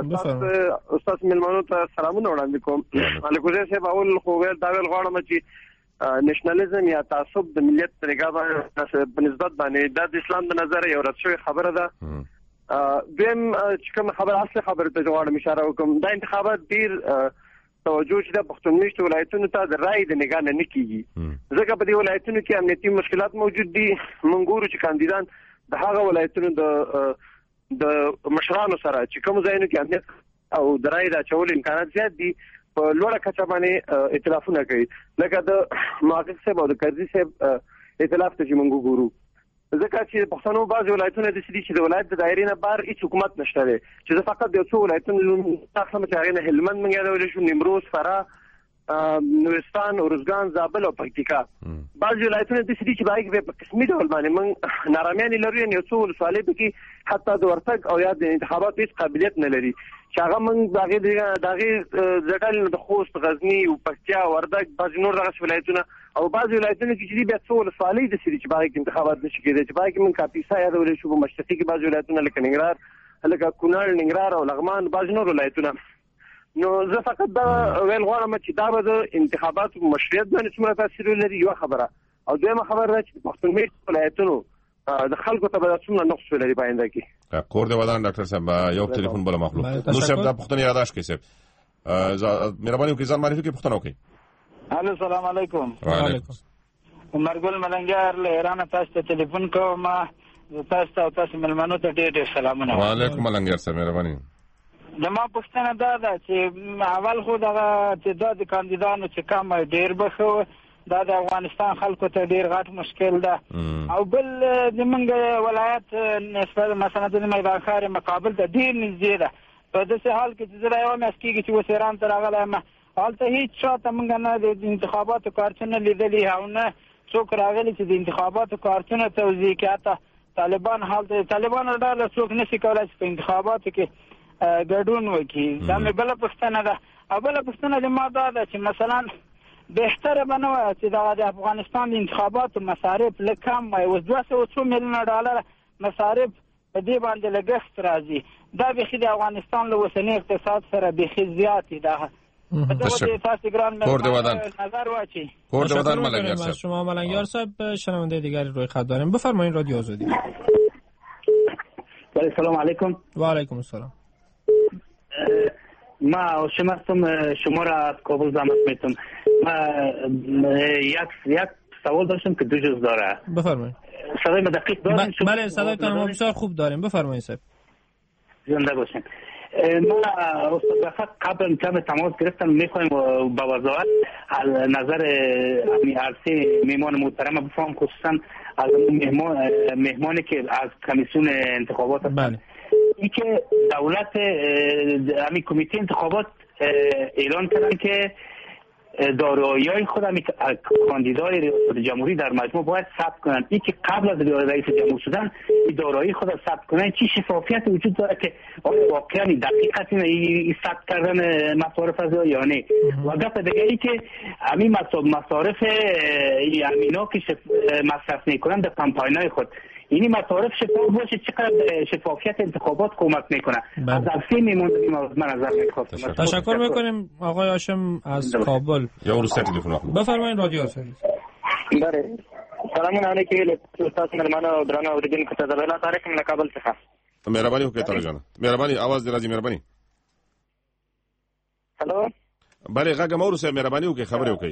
صاحب استاد ملمنو ته سلامونه وړاندې کوم علیکم صاحب اول خو ویل دا ویل غواړم چې نېشنلزم یا تعصب د ملیت طریقه باندې په نسبت باندې د اسلام د نظر یو رد شوی خبره ده دیم چې کوم خبر اصلي خبره ته غواړم اشاره وکم دا انتخابات ډیر توجه چې د پښتون میشت ولایتونو ته د رای د نگاه نه کیږي ځکه په دې ولایتونو کې امنیتي مشکلات موجود دي منګورو چې کاندیدان د هغه ولایتونو د د مشرانو سره چې کوم ځایونو کې امنیت او د رای د چول امکانات زیات دي په لوړه کچه باندې ائتلافونه کوي لکه د محقق صاحب او د قاضي صاحب ائتلاف ته چې موږ ګورو ځکه چې پښتنو بعض ولایتونه د سړي چې د ولایت د دایرې نه بار هیڅ حکومت نشته دی چې زه فقط د څو ولایتونو تاسو مته هغه نه هلمند منګه دا شو نیمروز فراه نورستان اورزګان زابل او پکتیکا بعض ولایتونه د سړي چې باید په قسمي ډول باندې من ناراميان لري نه څو ولسوالۍ کې حتی د ورتګ او یا د انتخاباتو هیڅ قابلیت نه لري چې هغه من دغه دغه ځټل د خوست غزنی او پکتیا وردګ بعض نور دغه ولایتونه او بعض ولایتونه کې چې بیا څو ولسوالۍ د سړي چې باید انتخابات نشي کېدای چې باید من کاپیسا یا د ولې شو مشرقي کې بعض ولایتونه لکه ننګرهار لکه کونړ ننګرهار او لغمان بعض نور ولایتونه نو زه فقط دا ویل غواړم چې دا به د انتخاباتو مشروعیت باندې څومره تاثیر ولري یو خبره او دویمه خبره ده چې پښتون میشت ولایتونو د خلکو ته به څومره نقص ولري په آینده کې کور دی ودان ډاکټر صاحب یو ټلیفون بل مخلوق نو صاحب دا پښتنه یاداش کړئ صاحب مهرباني وکړئ ځان معرفي کې پښتنه وکړئ الو السلام علیکم وعلیکم عمرګل ملنګر له ایران تاسو ته ټلیفون کوم تاسو ته تاسو ملمنو ته ډېر ډېر سلامونه وعلیکم ملنګر صاحب مهرباني د ما پوښتنه دا ده چې اول خو دغه تعداد کاندیدانو چې کم ډېر بخو دا د افغانستان خلکو ته ډېر غټ مشکل ده او بل د منګ ولایت نسبت مثلا د میدان ښار مقابل ته ډېر نږدې ده په داسې حال کې چې زه یو میاشت کېږي چې اوس ایران ته راغلی یم هلته هېڅ چا ته موږ نه د انتخاباتو کارتونه لیدلي او نه څوک راغلي چې د انتخاباتو کارتونه توضیح کړي حتی طالبان هلته طالبانو ډله څوک نشي کولی چې په انتخاباتو کې ګډون وکړي دا مې بله پوښتنه ده او بله پوښتنه د ما دا ده چې مثلا بهتره به نه وه چې د افغانستان د انتخاباتو مصارف لږ کم وای اوس دوه سوه څو میلیونه ډالره مصارف په دې باندې لګښت راځي دا بیخي د افغانستان له اوسني اقتصاد سره بیخي زیات دی دا کور دی ودان نظر واچی کور دی ودان ملنگیار صاحب شما ملنگیار صاحب شنونده دیگری روی خط داریم بفرمایید رادیو آزادی سلام علیکم و علیکم السلام ما شما هستم شما را از کابل زحمت میتونم ما یک یک سوال داشتم که دو جز داره بفرمایید صدای ما دقیق داریم بله صدایتان ما بسیار خوب داریم بفرمایید صاحب زنده باشین ما استاد قبل کم تماس گرفتم میخوایم با وزارت نظر عرصه میهمان محترم بفهم خصوصا از مهمان مهمانی که از کمیسیون انتخابات بله این که دولت همین کمیته انتخابات اعلان کردن که دارایی‌های خود همین کاندیدای ریاست جمهوری در مجموع باید ثبت کنند. این که قبل از رئیس جمهور شدن این دارایی خود را ثبت کنند چی شفافیت وجود داره که آیا واقعا دقیقاً این ثبت کردن مصارف از یا نه؟ و گپ دیگه ای که همین مصارف امینا که مصرف میکنند در کمپاین‌های خود اینی مصارف شفاف باشه چقدر شفافیت انتخابات کمک میکنه از عرصه میموندیم از من نظر میخواستم تشکر میکنیم آقای هاشم از کابل یا روسیه تلفن بفرمایید رادیو آزادی بله سلام علیکم استاد ملمانه او درنه اوریدونکو ته د بیلا تاریخ من کابل څخه مهرباني وکړئ تاسو جان مهرباني आवाज دې راځي مهرباني هلو بله غږ مو ورسې مهرباني وکړئ خبرې وکړئ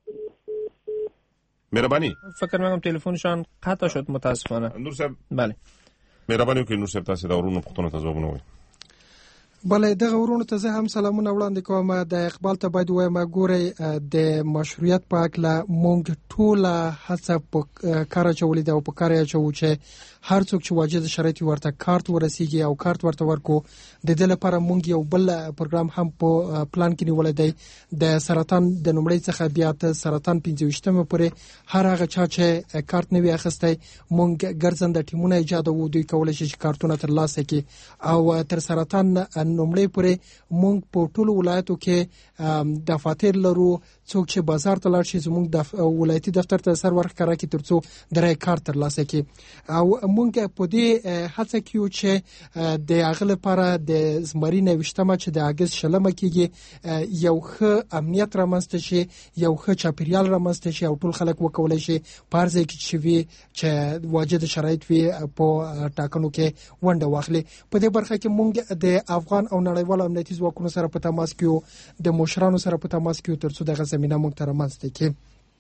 مهرباني فکر میکنم تلفنشان قطع شد متاسفانه نور صاحب بله مهرباني وکړئ نور صاحب تاسو دا ورونو پښتنو ته ځواب نه وایي بله دغه ورونو ته زه هم سلامونه وړاندې کوم. د اقبال ته باید وایم ګورئ د مشروعیت په اړه مونږ ټوله هڅه په کار اچولې ده او په کار اچوو چې هر څوک چې واجد شرایط ورته کارت ورسیږي او کارت ورته ورکو. د دې لپاره مونږ یو بل پروګرام هم په پلان کې نیولې دی د سرطان د نومړی څخه بیا ته سرطان پنځه ویشتمه پورې هر هغه چا چې کارت نه وي اخیستی مونږ ګرځنده ټیمونه ایجاد وو دوی کولای شي چې کارتونه ترلاسه کړي او تر سرطان نومړی پورې مونږ په ټولو ولایتو کې دفاتر لرو. څوک چې بازار ته لاړ شي زموږ د ولایتي دفتر ته سر ورکړه کې ترڅو درې کارت ترلاسه کړي او مونږ په دې هڅه کوو چې د هغه لپاره د زمري نوښتمه چې د اگست شلمه کېږي یو ښه امنیت رامنځته شي، یو ښه چاپیریال رامنځته شي او ټول خلک وکولای شي پارځي کې چې وي چې واجد شرایط وي په ټاکنو کې ونډه واخلي. په دې برخه کې مونږ د افغان او نړیوال امنیتي ځواکونو سره په تماس کې د مشرانو سره په تماس کې ترڅو دغه زمينه مونږ ته رامنځته کړي.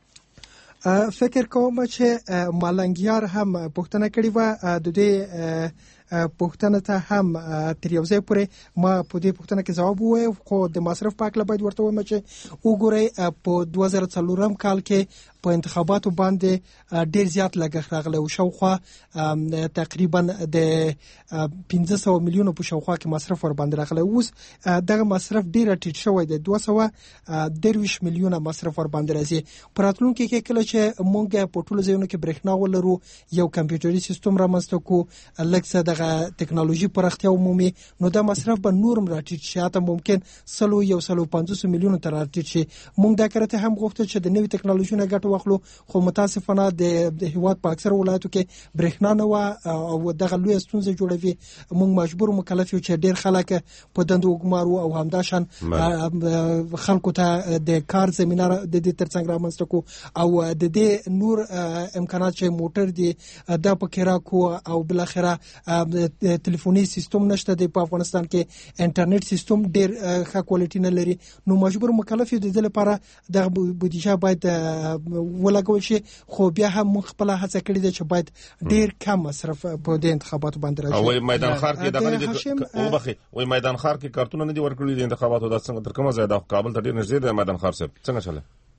فکر کوم چې مالنګیار هم پوښتنه کړې و د دې پوښتنه ته هم تر یو ځای پورې ما په دې پوښتنه کې جواب ووایو خو د مصرف په اړه باید ورته وایم چې وګورئ په دوه زره څلورم کال کې په انتخاباتو باندې ډیر زیات لګښت راغلی او شاوخوا تقریبا د پنځه سوه میلیونو په شاوخوا کې مصرف ور باندې راغلی. اوس دغه مصرف ډیر ټیټ شوی دی، دوه سوه درویشت میلیونه مصرف ور باندې راځي. په راتلونکي کې کله چې مونږ په ټولو ځایونو کې برېښنا ولرو یو کمپیوټري سیستم رامنځته کو لکه څه دغه ټکنالوژي پراختیا عمومي نو دا مصرف به نورم راټیټ شي، حتی ممکن سلو یو سلو پنځوس میلیونو ته راټیټ شي. مونږ دا کړته هم غوښتل چې د نوې ټکنالوژي نه ګټه واخلو خو متاسفانه د هیواد په اکثر ولایتو کې برېښنا نه و او دغه لوی ستونزه جوړوي. مونږ مجبور مکلف یو چې ډیر خلک په دندو وګمارو او همداشان خلکو ته د کار زمينه د دې ترڅنګ رامنځته کو او د دې نور امکانات چې موټر دی د پکې راکو او بل اخره ټلیفوني سیستم نشته دی په افغانستان کې، انټرنیټ سیستم ډیر ښه کوالټی نه لري. نو مجبور مکلف یو د دې لپاره د بودیجه باید ولګول شي خو بیا هم خپل هڅه کړې ده چې باید ډیر کم مصرف په دې انتخاباتو باندې راځي. او میدان خار کې دغه د او بخي وای میدان خار کې کارتونه نه دي ورکړي د انتخاباتو د څنګه تر کومه ځای د کابل ته ډیر نږدې دی میدان خار صاحب څنګه چله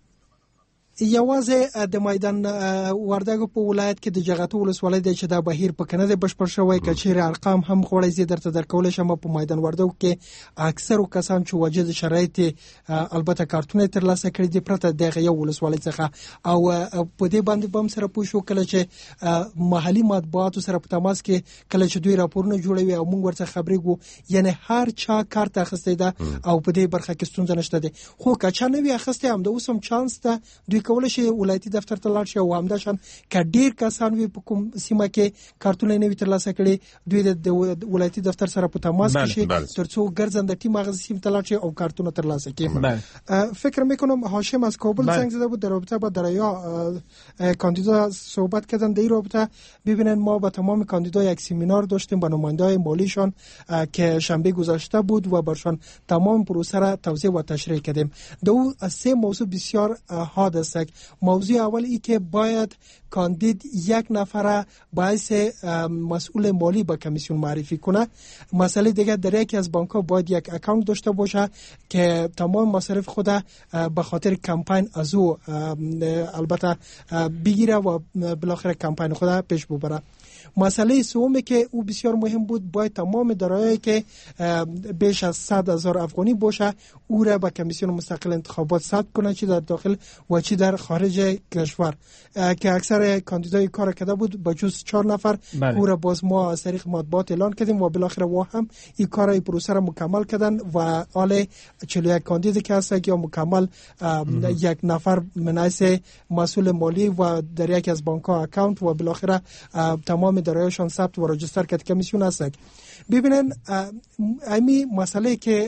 یوازې د میدان وردګو په ولایت کې د جغتو ولسوالۍ د چې دا بهیر په کنه د بشپړ شوی کچیر ارقام هم خوړې زی درته درکول شم. په میدان وردګو کې اکثر کسان چې واجد شرایط البته کارتونه تر لاسه کړی دي پرته دغه یو ولسوالۍ څخه او په دې باندې بم سره پوښو کله چې محلي مطبوعاتو سره په تماس کې کله چې دوی راپورونه جوړوي او موږ ورته خبرې ګو یعنی هر چا کارت اخیستی ده او په دې برخه کې ستونزه نشته ده. خو کچا نه وی اخیسته هم د اوسم چانس ته دوی کولای شي ولایتي دفتر ته لاړ شي او همداشان ک ډیر کسان وي په کوم سیمه کې کارتونه نه وي ترلاسه کړي دوی د ولایتي دفتر سره په تماس کې شي ترڅو ګرځنده ټیم هغه سیمه ته لاړ شي او کارتونه ترلاسه کړي. فکر میکنم هاشم از کابل زنگ زده بود در رابطه با دریا کاندیدا صحبت کردن. در این رابطه ببینن ما با تمام کاندیدا یک سمینار داشتیم با نماینده‌های مالیشان که شنبه گذشته بود و برشان تمام پروسه را توضیح و تشریح کردیم. دو سه موضوع بسیار حاد است. موضوع اول ای که باید کاندید یک نفر باعث مسئول مالی به کمیسیون معرفی کنه. مسئله دیگه در یکی از بانک‌ها باید یک اکانت داشته باشه که تمام مصارف خود به خاطر کمپین از او البته بگیره و بالاخره کمپین خود پیش ببره. مسئله سومی که او بسیار مهم بود باید تمام دارایی که بیش از صد هزار افغانی باشه او را به کمیسیون مستقل انتخابات ثبت کنه چی در داخل و چی در خارج کشور که اکثر کاندیدای کار کرده بود با جز چهار نفر بله. او را باز ما از طریق مطبوعات اعلان کردیم و بالاخره وا هم این کار ای پروسه را مکمل کردن و حال چهل و یک کاندید که هست یا مکمل یک نفر منعیس مسئول مالی و در یک از بانک ها اکانت و بالاخره تمام دارایشان ثبت و راجستر کرد کمیسیون هست. ببینن امی مسئله که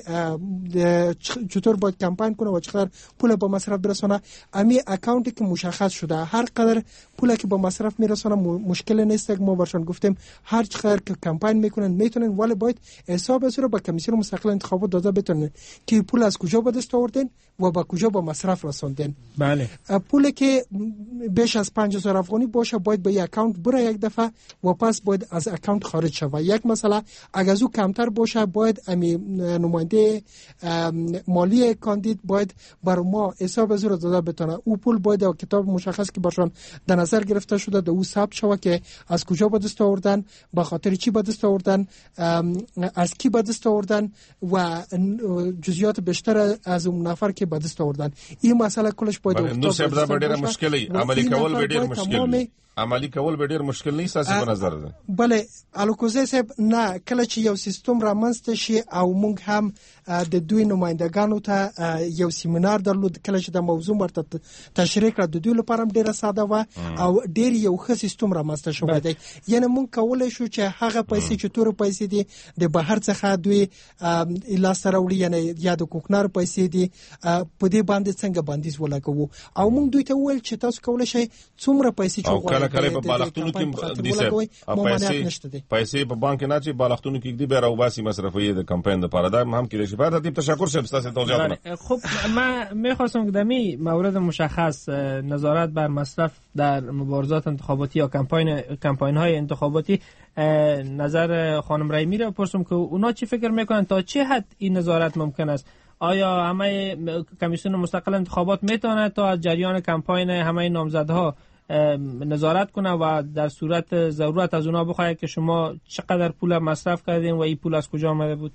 چطور باید کمپین کنه و چقدر پول به مصرف برسونه امی اکانتی که مشخص شده هر قدر پولی که با مصرف میرسونه مشکل نیست. ما برشان گفتیم هر چقدر که کمپاین میکنن میتونن، ولی باید حساب از رو به کمیسیون مستقل انتخابات داده بتونن که پول از کجا به دست آوردن و با کجا با مصرف رسوندن. بله. پولی که بیش از پنج هزار افغانی باشه باید به یک اکانت بره یک دفعه و پس باید از اکانت خارج شود. یک مسئله اگر از او کمتر باشه باید امی نماینده مالی کاندید باید بر ما حساب از رو داده بتونه. او پول باید در کتاب مشخص که برشان در نظر گرفته شده در او ثبت شود که از کجا به دست آوردن، به خاطر چی به دست آوردن، از کی به دست آوردن و جزئیات بیشتر از اون نفر که به دست آوردن. این مسئله کلش باید نو سبدا ډېر مشکل عملی کول به ډېر مشکل عملی کول به ډېر مشکل نه اساسي په نظر ده. بله الوکوزه صاحب نه، کله چې یو سیستم رامنځته شي او موږ هم د دوی نمائندگانو ته یو سیمینار درلود، کله چې د موضوع مرته تشریح کړه د دوی لپاره هم ډیره ساده و او ډیر یو ښه سیستم رامنځته شوی دی. یعنی موږ کولای شو چې هغه پیسې چې تور پیسې دي د بهر څخه دوی لاسته راوړي، یعنی یا د کوکنار پیسې دي په دې باندې څنګه بندیز ولګوو او موږ دوی ته وویل چې تاسو کولای شئ څومره پیسې چې غواړئ کله په بالښتونو کې دي پیسې پیسې په بانک نه چې بالښتونو کې دي به راوباسي مصرفي د کمپاین لپاره. دا هم کې شي. بعد تشکر شب استاد توضیح کنم. خب من میخواستم که دمی مورد مشخص نظارت بر مصرف در مبارزات انتخاباتی یا کمپاین کمپاین های انتخاباتی نظر خانم رحیمی را بپرسم که اونا چی فکر میکنن، تا چه حد این نظارت ممکن است؟ آیا همه کمیسیون مستقل انتخابات میتونه تا از جریان کمپاین همه نامزدها نظارت کنه و در صورت ضرورت از اونا بخواه که شما چقدر پول مصرف کردین و این پول از کجا آمده بود؟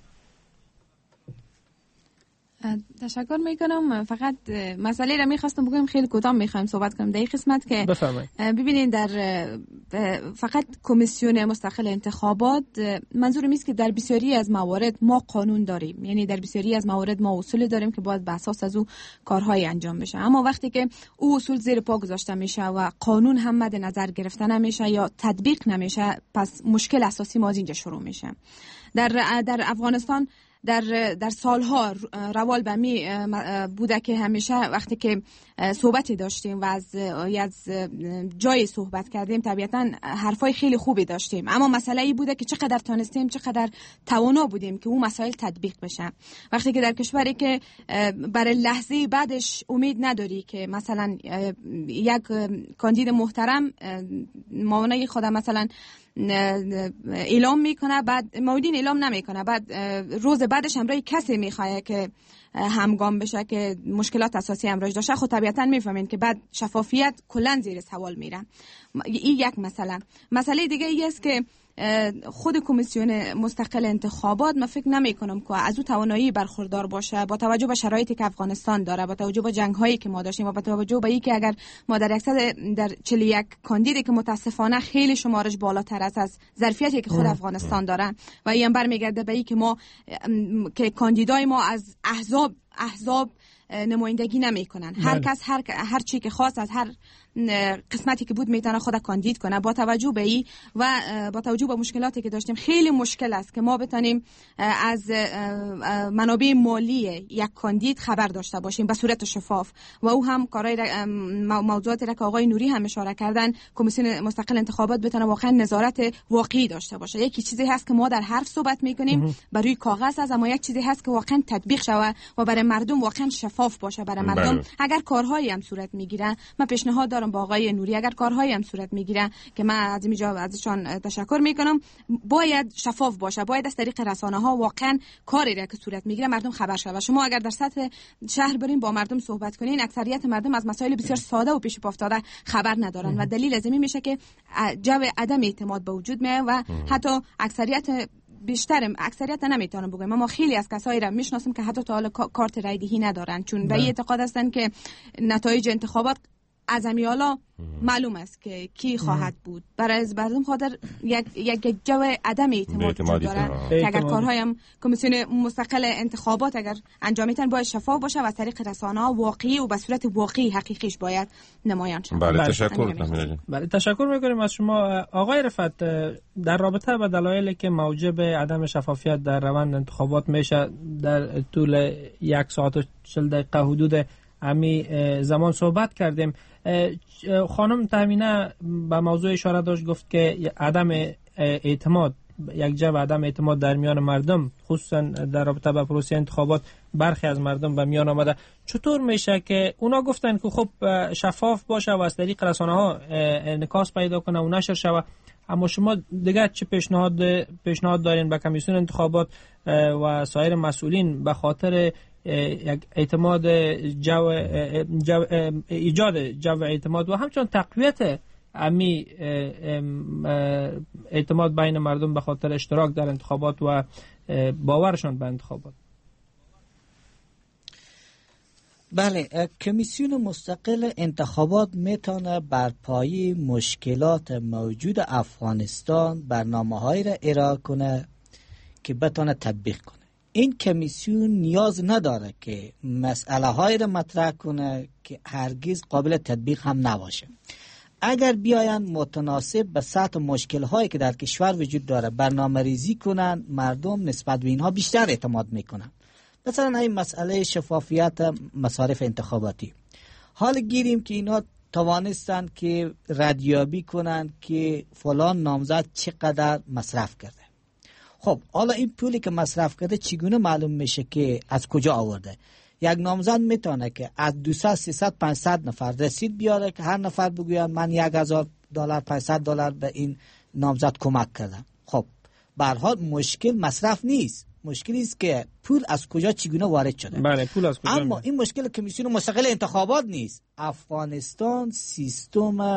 تشکر میکنم. فقط مسئله را میخواستم بگم، خیلی کوتاه میخوایم صحبت کنم در این قسمت که ببینید در فقط کمیسیون مستقل انتخابات منظورم است که در بسیاری از موارد ما قانون داریم، یعنی در بسیاری از موارد ما اصول داریم که باید به اساس از او کارهای انجام بشه. اما وقتی که او اصول زیر پا گذاشته میشه و قانون هم مد نظر گرفته نمیشه یا تطبیق نمیشه، پس مشکل اساسی ما از اینجا شروع میشه. در در افغانستان در در سالها روال به می بوده که همیشه وقتی که صحبتی داشتیم و از از جای صحبت کردیم طبیعتا حرفای خیلی خوبی داشتیم، اما مسئله ای بوده که چقدر تانستیم، چقدر توانا بودیم که اون مسائل تطبیق بشه. وقتی که در کشوری که برای لحظه بعدش امید نداری که مثلا یک کاندید محترم مانای خود مثلا اعلام میکنه، بعد مودین اعلام نمیکنه، بعد روز بعدش همراه کسی میخواه که همگام بشه که مشکلات اساسی همراهش داشته، خب طبیعتا میفهمین که بعد شفافیت کلا زیر سوال میره. این یک مسئله. مسئله دیگه ای است که خود کمیسیون مستقل انتخابات من فکر نمی کنم که از او توانایی برخوردار باشه با توجه به شرایطی که افغانستان داره، با توجه به جنگ هایی که ما داشتیم و با توجه به اینکه اگر ما در اکثر در چهل و یک کاندیدی که متاسفانه خیلی شمارش بالاتر است از ظرفیتی که خود افغانستان داره و این برمیگرده به اینکه ما که کاندیدای ما از احزاب احزاب نمایندگی نمی کنن. هر کس هر هر چی که خواست از هر قسمتی که بود میتونه خود کاندید کنه. با توجه به این و با توجه به مشکلاتی که داشتیم خیلی مشکل است که ما بتونیم از منابع مالی یک کاندید خبر داشته باشیم به صورت شفاف و او هم کارهای موضوعاتی را که آقای نوری هم اشاره کردن کمیسیون مستقل انتخابات بتونه واقعا نظارت واقعی داشته باشه. یکی چیزی هست که ما در حرف صحبت میکنیم برای کاغذ است، اما یک چیزی هست که واقعا تطبیق شوه و برای مردم واقعا شفاف باشه. برای مردم بله. اگر کارهایی هم صورت میگیره، من پیشنهاد دارم با آقای نوری اگر کارهایی هم صورت میگیره که من از اینجا ازشان تشکر میکنم، باید شفاف باشه، باید از طریق رسانه ها واقعا کاری را که صورت میگیره مردم خبر شوه. شما اگر در سطح شهر برین با مردم صحبت کنین، اکثریت مردم از مسائل بسیار ساده و پیش پا افتاده خبر ندارن و دلیل از این میشه که جو عدم اعتماد به وجود میاد و حتی اکثریت بیشتر اکثریت نمیتونم بگم، اما خیلی از کسایی را میشناسم که حتی تا حالا کارت رای دهی ندارن، چون به اعتقاد هستن که نتایج انتخابات از امیالا معلوم است که کی خواهد بود. برای مردم خاطر یک یک جو عدم اعتماد وجود داره که اگر کارهایم کمیسیون مستقل انتخابات اگر انجام میتن باید شفاف باشه و از طریق رسانه‌ها واقعی و به صورت واقعی حقیقیش باید نمایان شود. بله تشکر. بله تشکر می‌کنیم از شما آقای رفعت. در رابطه با دلایلی که موجب عدم شفافیت در روند انتخابات میشه در طول یک ساعت و چهل دقیقه حدود امی زمان صحبت کردیم. خانم تامینه به موضوع اشاره داشت، گفت که عدم اعتماد، یک جو عدم اعتماد در میان مردم، خصوصا در رابطه با پروسه انتخابات برخی از مردم به میان آمده. چطور میشه که اونا گفتن که خب شفاف باشه و از طریق رسانه ها انعکاس پیدا کنه و نشر شود، اما شما دیگه چه پیشنهاد پیشنهاد دارین به کمیسیون انتخابات و سایر مسئولین به خاطر یک اعتماد جو, جو ایجاد جو اعتماد و همچنان تقویت امی اعتماد بین مردم به خاطر اشتراک در انتخابات و باورشان به انتخابات؟ بله، کمیسیون مستقل انتخابات میتونه بر پایه مشکلات موجود افغانستان برنامه‌هایی را ارائه کنه که بتونه تطبیق کنه. این کمیسیون نیاز نداره که مسئله هایی را مطرح کنه که هرگز قابل تطبیق هم نباشه. اگر بیاین متناسب به سطح مشکل هایی که در کشور وجود داره برنامه ریزی کنن، مردم نسبت به اینها بیشتر اعتماد میکنن. مثلا این مسئله شفافیت مصارف انتخاباتی، حال گیریم که اینا توانستن که ردیابی کنن که فلان نامزد چقدر مصرف کرده. خب حالا این پولی که مصرف کرده چگونه معلوم میشه که از کجا آورده؟ یک نامزد میتونه که از دویست سیصد پانصد نفر رسید بیاره که هر نفر بگوید من یک هزار دلار پانصد دلار به این نامزد کمک کردم. خب به هر حال مشکل مصرف نیست، مشکلی است که پول از کجا چگونه وارد شده. بله، پول از کجا. اما این مشکل کمیسیون مستقل انتخابات نیست. افغانستان سیستم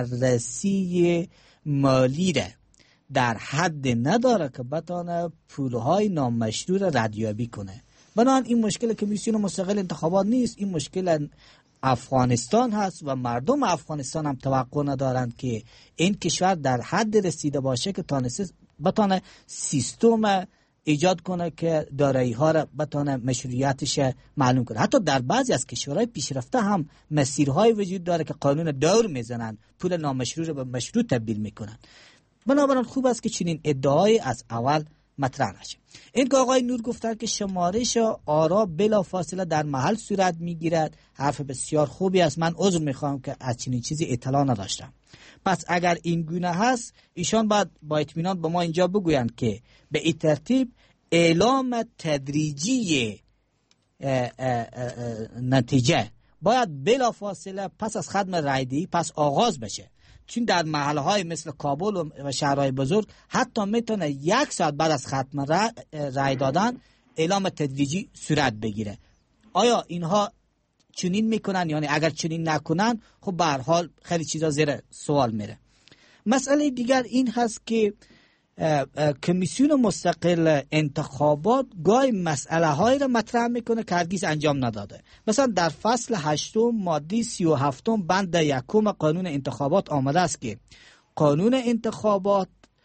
بررسی مالی را در حد نداره که بتونه پولهای نامشروع را ردیابی کنه. بنابراین این مشکل کمیسیون مستقل انتخابات نیست، این مشکل افغانستان هست و مردم افغانستان هم توقع ندارند که این کشور در حد رسیده باشه که بتونه سیستم ایجاد کنه که دارایی ها را بتونه مشروعیتش معلوم کنه. حتی در بعضی از کشورهای پیشرفته هم مسیرهای وجود داره که قانون دور میزنن، پول نامشروع را به مشروع تبدیل میکنن. بنابراین خوب است که چنین ادعای از اول مطرح نشه. این که آقای نور گفتن که شمارش آرا بلا فاصله در محل صورت میگیرد، حرف بسیار خوبی است. من عذر میخوام که از چنین چیزی اطلاع نداشتم. پس اگر این گونه هست، ایشان باید با اطمینان به ما اینجا بگویند که به این ترتیب اعلام تدریجی اه اه اه نتیجه باید بلا فاصله پس از ختم رایدهی پس آغاز بشه، چون در محلهای مثل کابل و شهرهای بزرگ حتی میتونه یک ساعت بعد از ختم رای دادن اعلام تدریجی صورت بگیره. آیا اینها چنین میکنن؟ یعنی اگر چنین نکنن خب به هر حال خیلی چیزا زیر سوال میره. مسئله دیگر این هست که کمیسیون مستقل انتخابات گاهی مسئله هایی را مطرح میکنه که هرگز انجام نداده. مثلا در فصل هشتم ماده سی و هفتم بند یکم قانون انتخابات آمده است که قانون انتخابات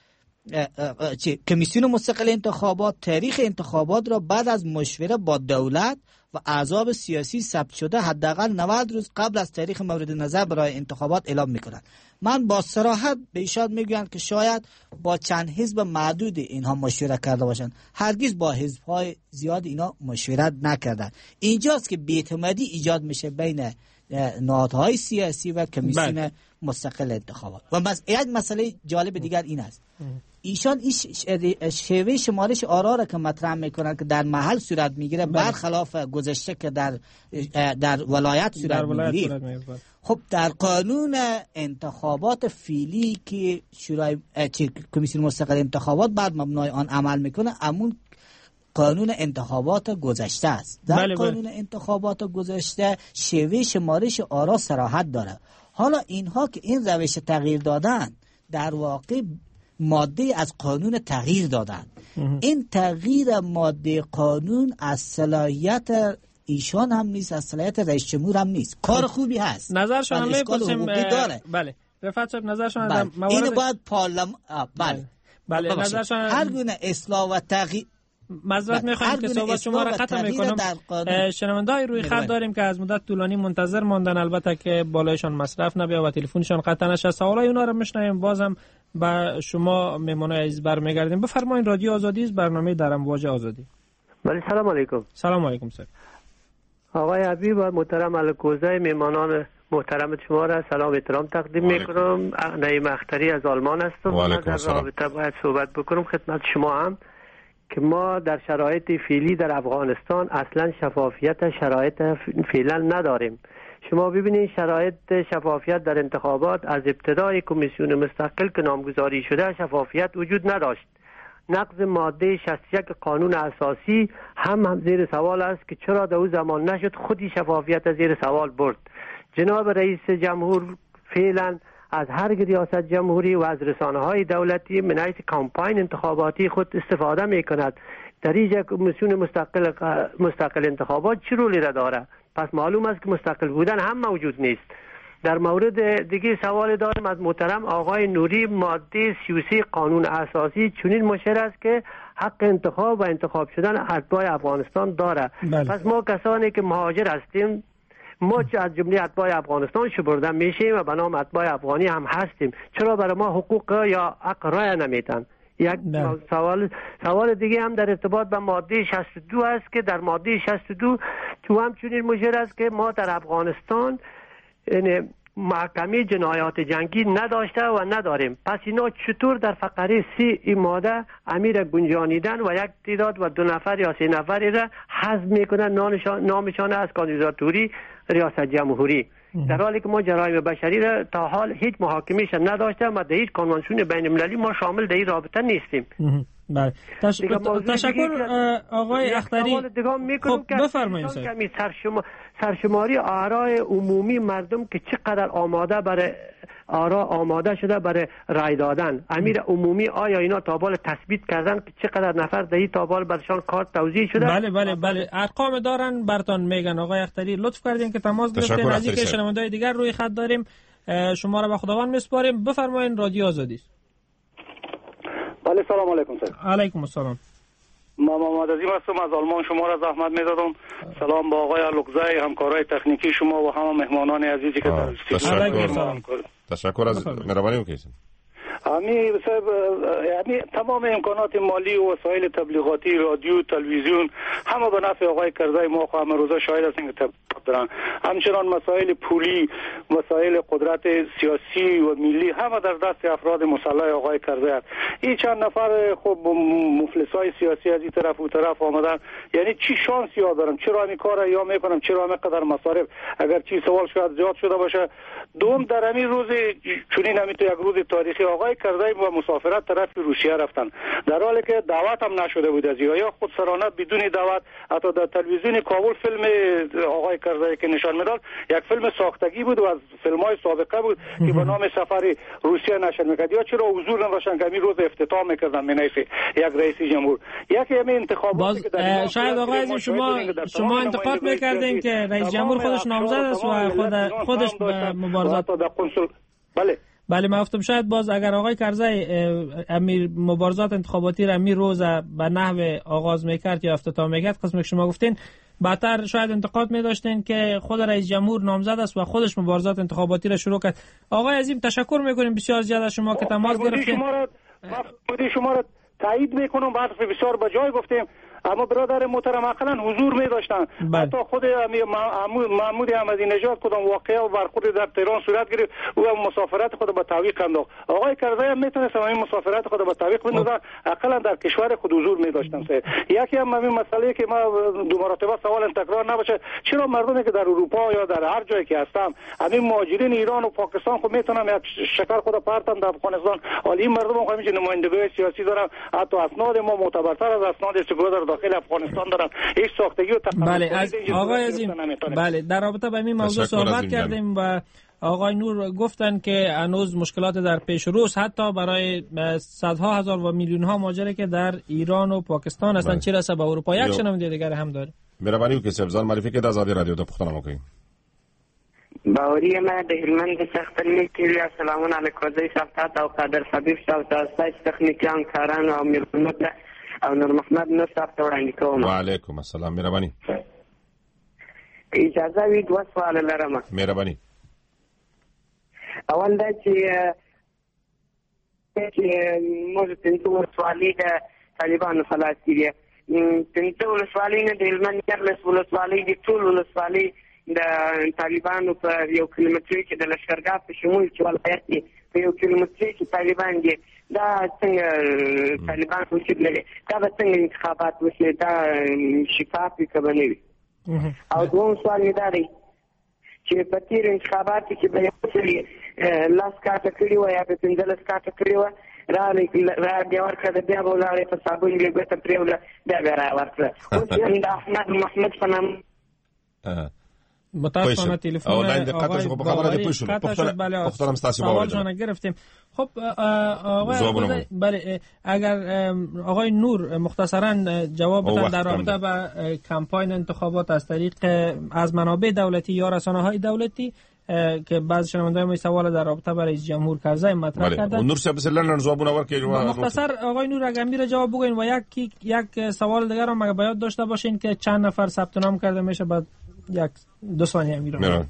کمیسیون مستقل انتخابات تاریخ انتخابات را بعد از مشوره با دولت و احزاب سیاسی ثبت شده حداقل نود روز قبل از تاریخ مورد نظر برای انتخابات اعلام میکنند. من با صراحت به ایشان میگویم که شاید با چند حزب معدود اینها مشوره کرده باشند، هرگز با حزب‌های زیاد اینا مشورت نکردند. اینجاست که بی‌اعتمادی ایجاد میشه بین نهادهای سیاسی و کمیسیون مستقل انتخابات. و یک مسئله جالب دیگر این است، ایشان این شیوه شمارش آرا را که مطرح میکنن که در محل صورت میگیره برخلاف گذشته که در در ولایت صورت میگیره. خب در قانون انتخابات فعلی که شورای کمیسیون مستقل انتخابات بعد مبنای آن عمل میکنه، امون قانون انتخابات گذشته است. در بله قانون بله. انتخابات گذشته شیوه شمارش آرا صراحت داره. حالا اینها که این روش تغییر دادن در واقع ماده از قانون تغییر دادن. این تغییر ماده قانون از صلاحیت ایشان هم نیست، از صلاحیت رئیس جمهور هم نیست. کار خوبی هست، نظرشون هم میپرسیم. بله رفعت صاحب نظرشون بله. موارد... این باید پارلمان بله بله نظرشون هر گونه اصلاح و تغییر معذرت میخوایم که صحبت شما را قطع میکنم. شنونده‌های روی خط داریم که از مدت طولانی منتظر ماندن، البته که بالایشان مصرف نبیا و تلفنشان قطع نشه. سوالای اونا رو میشنویم، بازم با شما مهمانای عزیز برمیگردیم. بفرمایید. رادیو آزادی است، برنامه در امواج آزادی. بله سلام علیکم. سلام علیکم سر. آقای حبیب و محترم الکوزه، میمانان محترم شما را سلام احترام تقدیم میکنم. نعیم اختری از آلمان هستم. در رابطه باید صحبت بکنم خدمت شما هم که ما در شرایط فعلی در افغانستان اصلا شفافیت شرایط فعلا نداریم. شما ببینید شرایط شفافیت در انتخابات از ابتدای کمیسیون مستقل که نامگذاری شده شفافیت وجود نداشت. نقض ماده شصت و یک قانون اساسی هم, هم زیر سوال است که چرا در اون زمان نشد خودی شفافیت زیر سوال برد. جناب رئیس جمهور فعلا از هر ریاست جمهوری و از رسانه های دولتی من حیث کمپاین انتخاباتی خود استفاده می کند. در اینجا کمیسیون مستقل مستقل انتخابات چه رولی را داره؟ پس معلوم است که مستقل بودن هم موجود نیست. در مورد دیگه سوال دارم از محترم آقای نوری. ماده سی و سه قانون اساسی چنین مشر است که حق انتخاب و انتخاب شدن اتباع افغانستان داره. بله. پس ما کسانی که مهاجر هستیم ما از جمله اتباع افغانستان شمرده میشیم و به نام اتباع افغانی هم هستیم. چرا برای ما حقوق یا حق رای نمیتن؟ یک بله. سوال سوال دیگه هم در ارتباط به ماده شصت و دو است که در ماده شصت و دو تو هم چنین مشر است که ما در افغانستان یعنی محکمه جنایات جنگی نداشته و نداریم. پس اینا چطور در فقره سی این ماده امیر گنجانیدن و یک تعداد و دو نفر یا سه نفری را حذف میکنن نامشان از کاندیداتوری ریاست جمهوری، در حالی که ما جرایم بشری را تا حال هیچ محاکمه‌اش نداشته و در هیچ کنوانسیون بین المللی ما شامل در این رابطه نیستیم. بله. تش... تشکر آقای اختری. خب بفرمایید. سرشما... سرشماری آراء عمومی مردم که چقدر آماده برای آرا آماده شده برای رای دادن. امیر عمومی آیا اینا تابال تثبیت کردن که چقدر نفر در این تابال برشان کارت توزیع شده؟ بله بله بله ارقام دارن برتون میگن. آقای اختری لطف کردین که تماس گرفتین. از اینکه شنونده‌های دیگر روی خط داریم شما را به خداوند میسپاریم. بفرمایید رادیو آزادی. بله سلام علیکم سر. علیکم السلام. ما محمد عظیم هستم از آلمان. شما را زحمت میدادم. سلام با آقای الکزی همکارای تکنیکی شما و همه مهمانان عزیزی که در استودیو. تشکر از مهربانی میکنم. همین یعنی تمام امکانات مالی و وسایل تبلیغاتی رادیو تلویزیون همه به نفع آقای کرزی ما خو همه روزا شاهد هستیم که تبلیغات دارن. همچنان مسائل پولی مسائل قدرت سیاسی و ملی همه در دست افراد مسلح آقای کرزی است. این چند نفر خب مفلسای سیاسی از این طرف و طرف آمدن. یعنی چی شانسی ها دارم چرا همین کار یا میکنم چرا همین قدر مصارف اگر چی سوال شاید زیاد شده باشه. دوم در همین روز چنین همین تو یک روز تاریخی آقای کرزی با مسافرت طرف روسیه رفتن در حالی که دعوت هم نشده بود از یا خود سرانه بدون دعوت. حتی در تلویزیون کابل فیلم آقای کرزی که نشان میداد یک فیلم ساختگی بود و از فیلم‌های سابقه بود که به نام سفر روسیه نشر میکرد. یا چرا حضور نداشتن که همین روز افتتاح میکردن من یک رئیس جمهور. یکی همین انتخاباتی که در شاید آقای عزیز شما شما انتقاد میکردین که رئیس جمهور خودش نامزد است و خود خودش مبارزات بله بله من گفتم شاید باز اگر آقای کرزی امیر مبارزات انتخاباتی را امیر روز به نحو آغاز میکرد یا افتتاح میکرد قسمی که شما گفتین بعدتر شاید انتقاد می‌داشتین که خود رئیس جمهور نامزد است و خودش مبارزات انتخاباتی را شروع کرد. آقای عظیم تشکر می‌کنیم بسیار زیاد از شما که تماس گرفتین. شما را شما را تایید می‌کنم. بعد بسیار به جای گفتیم اما برادر محترم اقلا حضور می داشتن. حتی خود محمود احمدی نژاد کدام واقعه بر خود در تهران صورت گرفت او مسافرت خود به تعویق انداخت. آقای کرزی هم میتونست این مسافرت خود به تعویق بندازه اقلا در کشور خود حضور می داشتن. یکی هم این مسئله که ما دو مرتبه سوال تکرار نباشه چرا مردمی که در اروپا یا در هر جایی که هستم همین مهاجرین ایران و پاکستان خود میتونن یک شکر خود پرتن در افغانستان عالی مردم خود همیشه نمایندگی سیاسی دارن. حتی اسناد ما معتبرتر از اسناد استکبار داخل افغانستان دارن. هیچ ساختگی و تقاضا بله از آقای عظیم بله در رابطه با این موضوع صحبت کردیم و آقای نور گفتن که هنوز مشکلات در پیش روست حتی برای صدها هزار و میلیون ها مهاجر که در ایران و پاکستان هستن چه رسه به اروپا. یک شنونده دیگر هم داره. مهربانی که سبزان معرفی که آزادی رادیو ته پختنه وکړي. باوري ما د هلمند سختنی کې السلام علیکم زئی صاحب او قادر حبیب صاحب تاسو تخنیکان کاران او میرمت او نور محمد نور صاحب ته وړاندې کوم. وعلیکم السلام. مهرباني. اجازه وی دوه سوال لرم. مهرباني. اول دا چې چې موږ ته دوه سوالې د طالبانو خلاص دي پنځه ولسوالۍ نه د هلمند دیارلس ولسوالۍ دي، ټول ولسوالۍ د طالبانو په یو کیلومتري کې د لښکرګاه په شمول چې ولایت دی په یو کیلومتري کې طالبان دي. دا څنګه طالبان وجود لري؟ دا به څنګه انتخابات وشي؟ دا شفاف وي که به نه وي؟ او دوم سوال مې دا دی چې په تېرو انتخاباتو کې به یو سړي لاس کاټه کړې وه یا به پنځلس کاټه کړې وه، راغلی را بیا ورکړه، بیا به ولاړې په صابون بیا ګوته پرېوله، بیا بیا را ورکړه. اوس هم د احمد محمد په نامه متاسفانه تلفن آقای قطع شد. بله سوال جان گرفتیم. خب آقای بله اگر آقای نور مختصرا جواب بدن در رابطه با کمپاین انتخابات از طریق از منابع دولتی یا رسانه‌های دولتی که بعضی شنونده‌های ما سوال در رابطه با رئیس جمهور کرزی مطرح کردن. نور صاحب سلام جوابونه ورکړي. مختصر آقای نور اگر میره جواب بگوین و یک یک سوال دیگر هم اگر باید داشته باشین که چند نفر ثبت نام کرده میشه، بعد یک دو ثانیه میرم.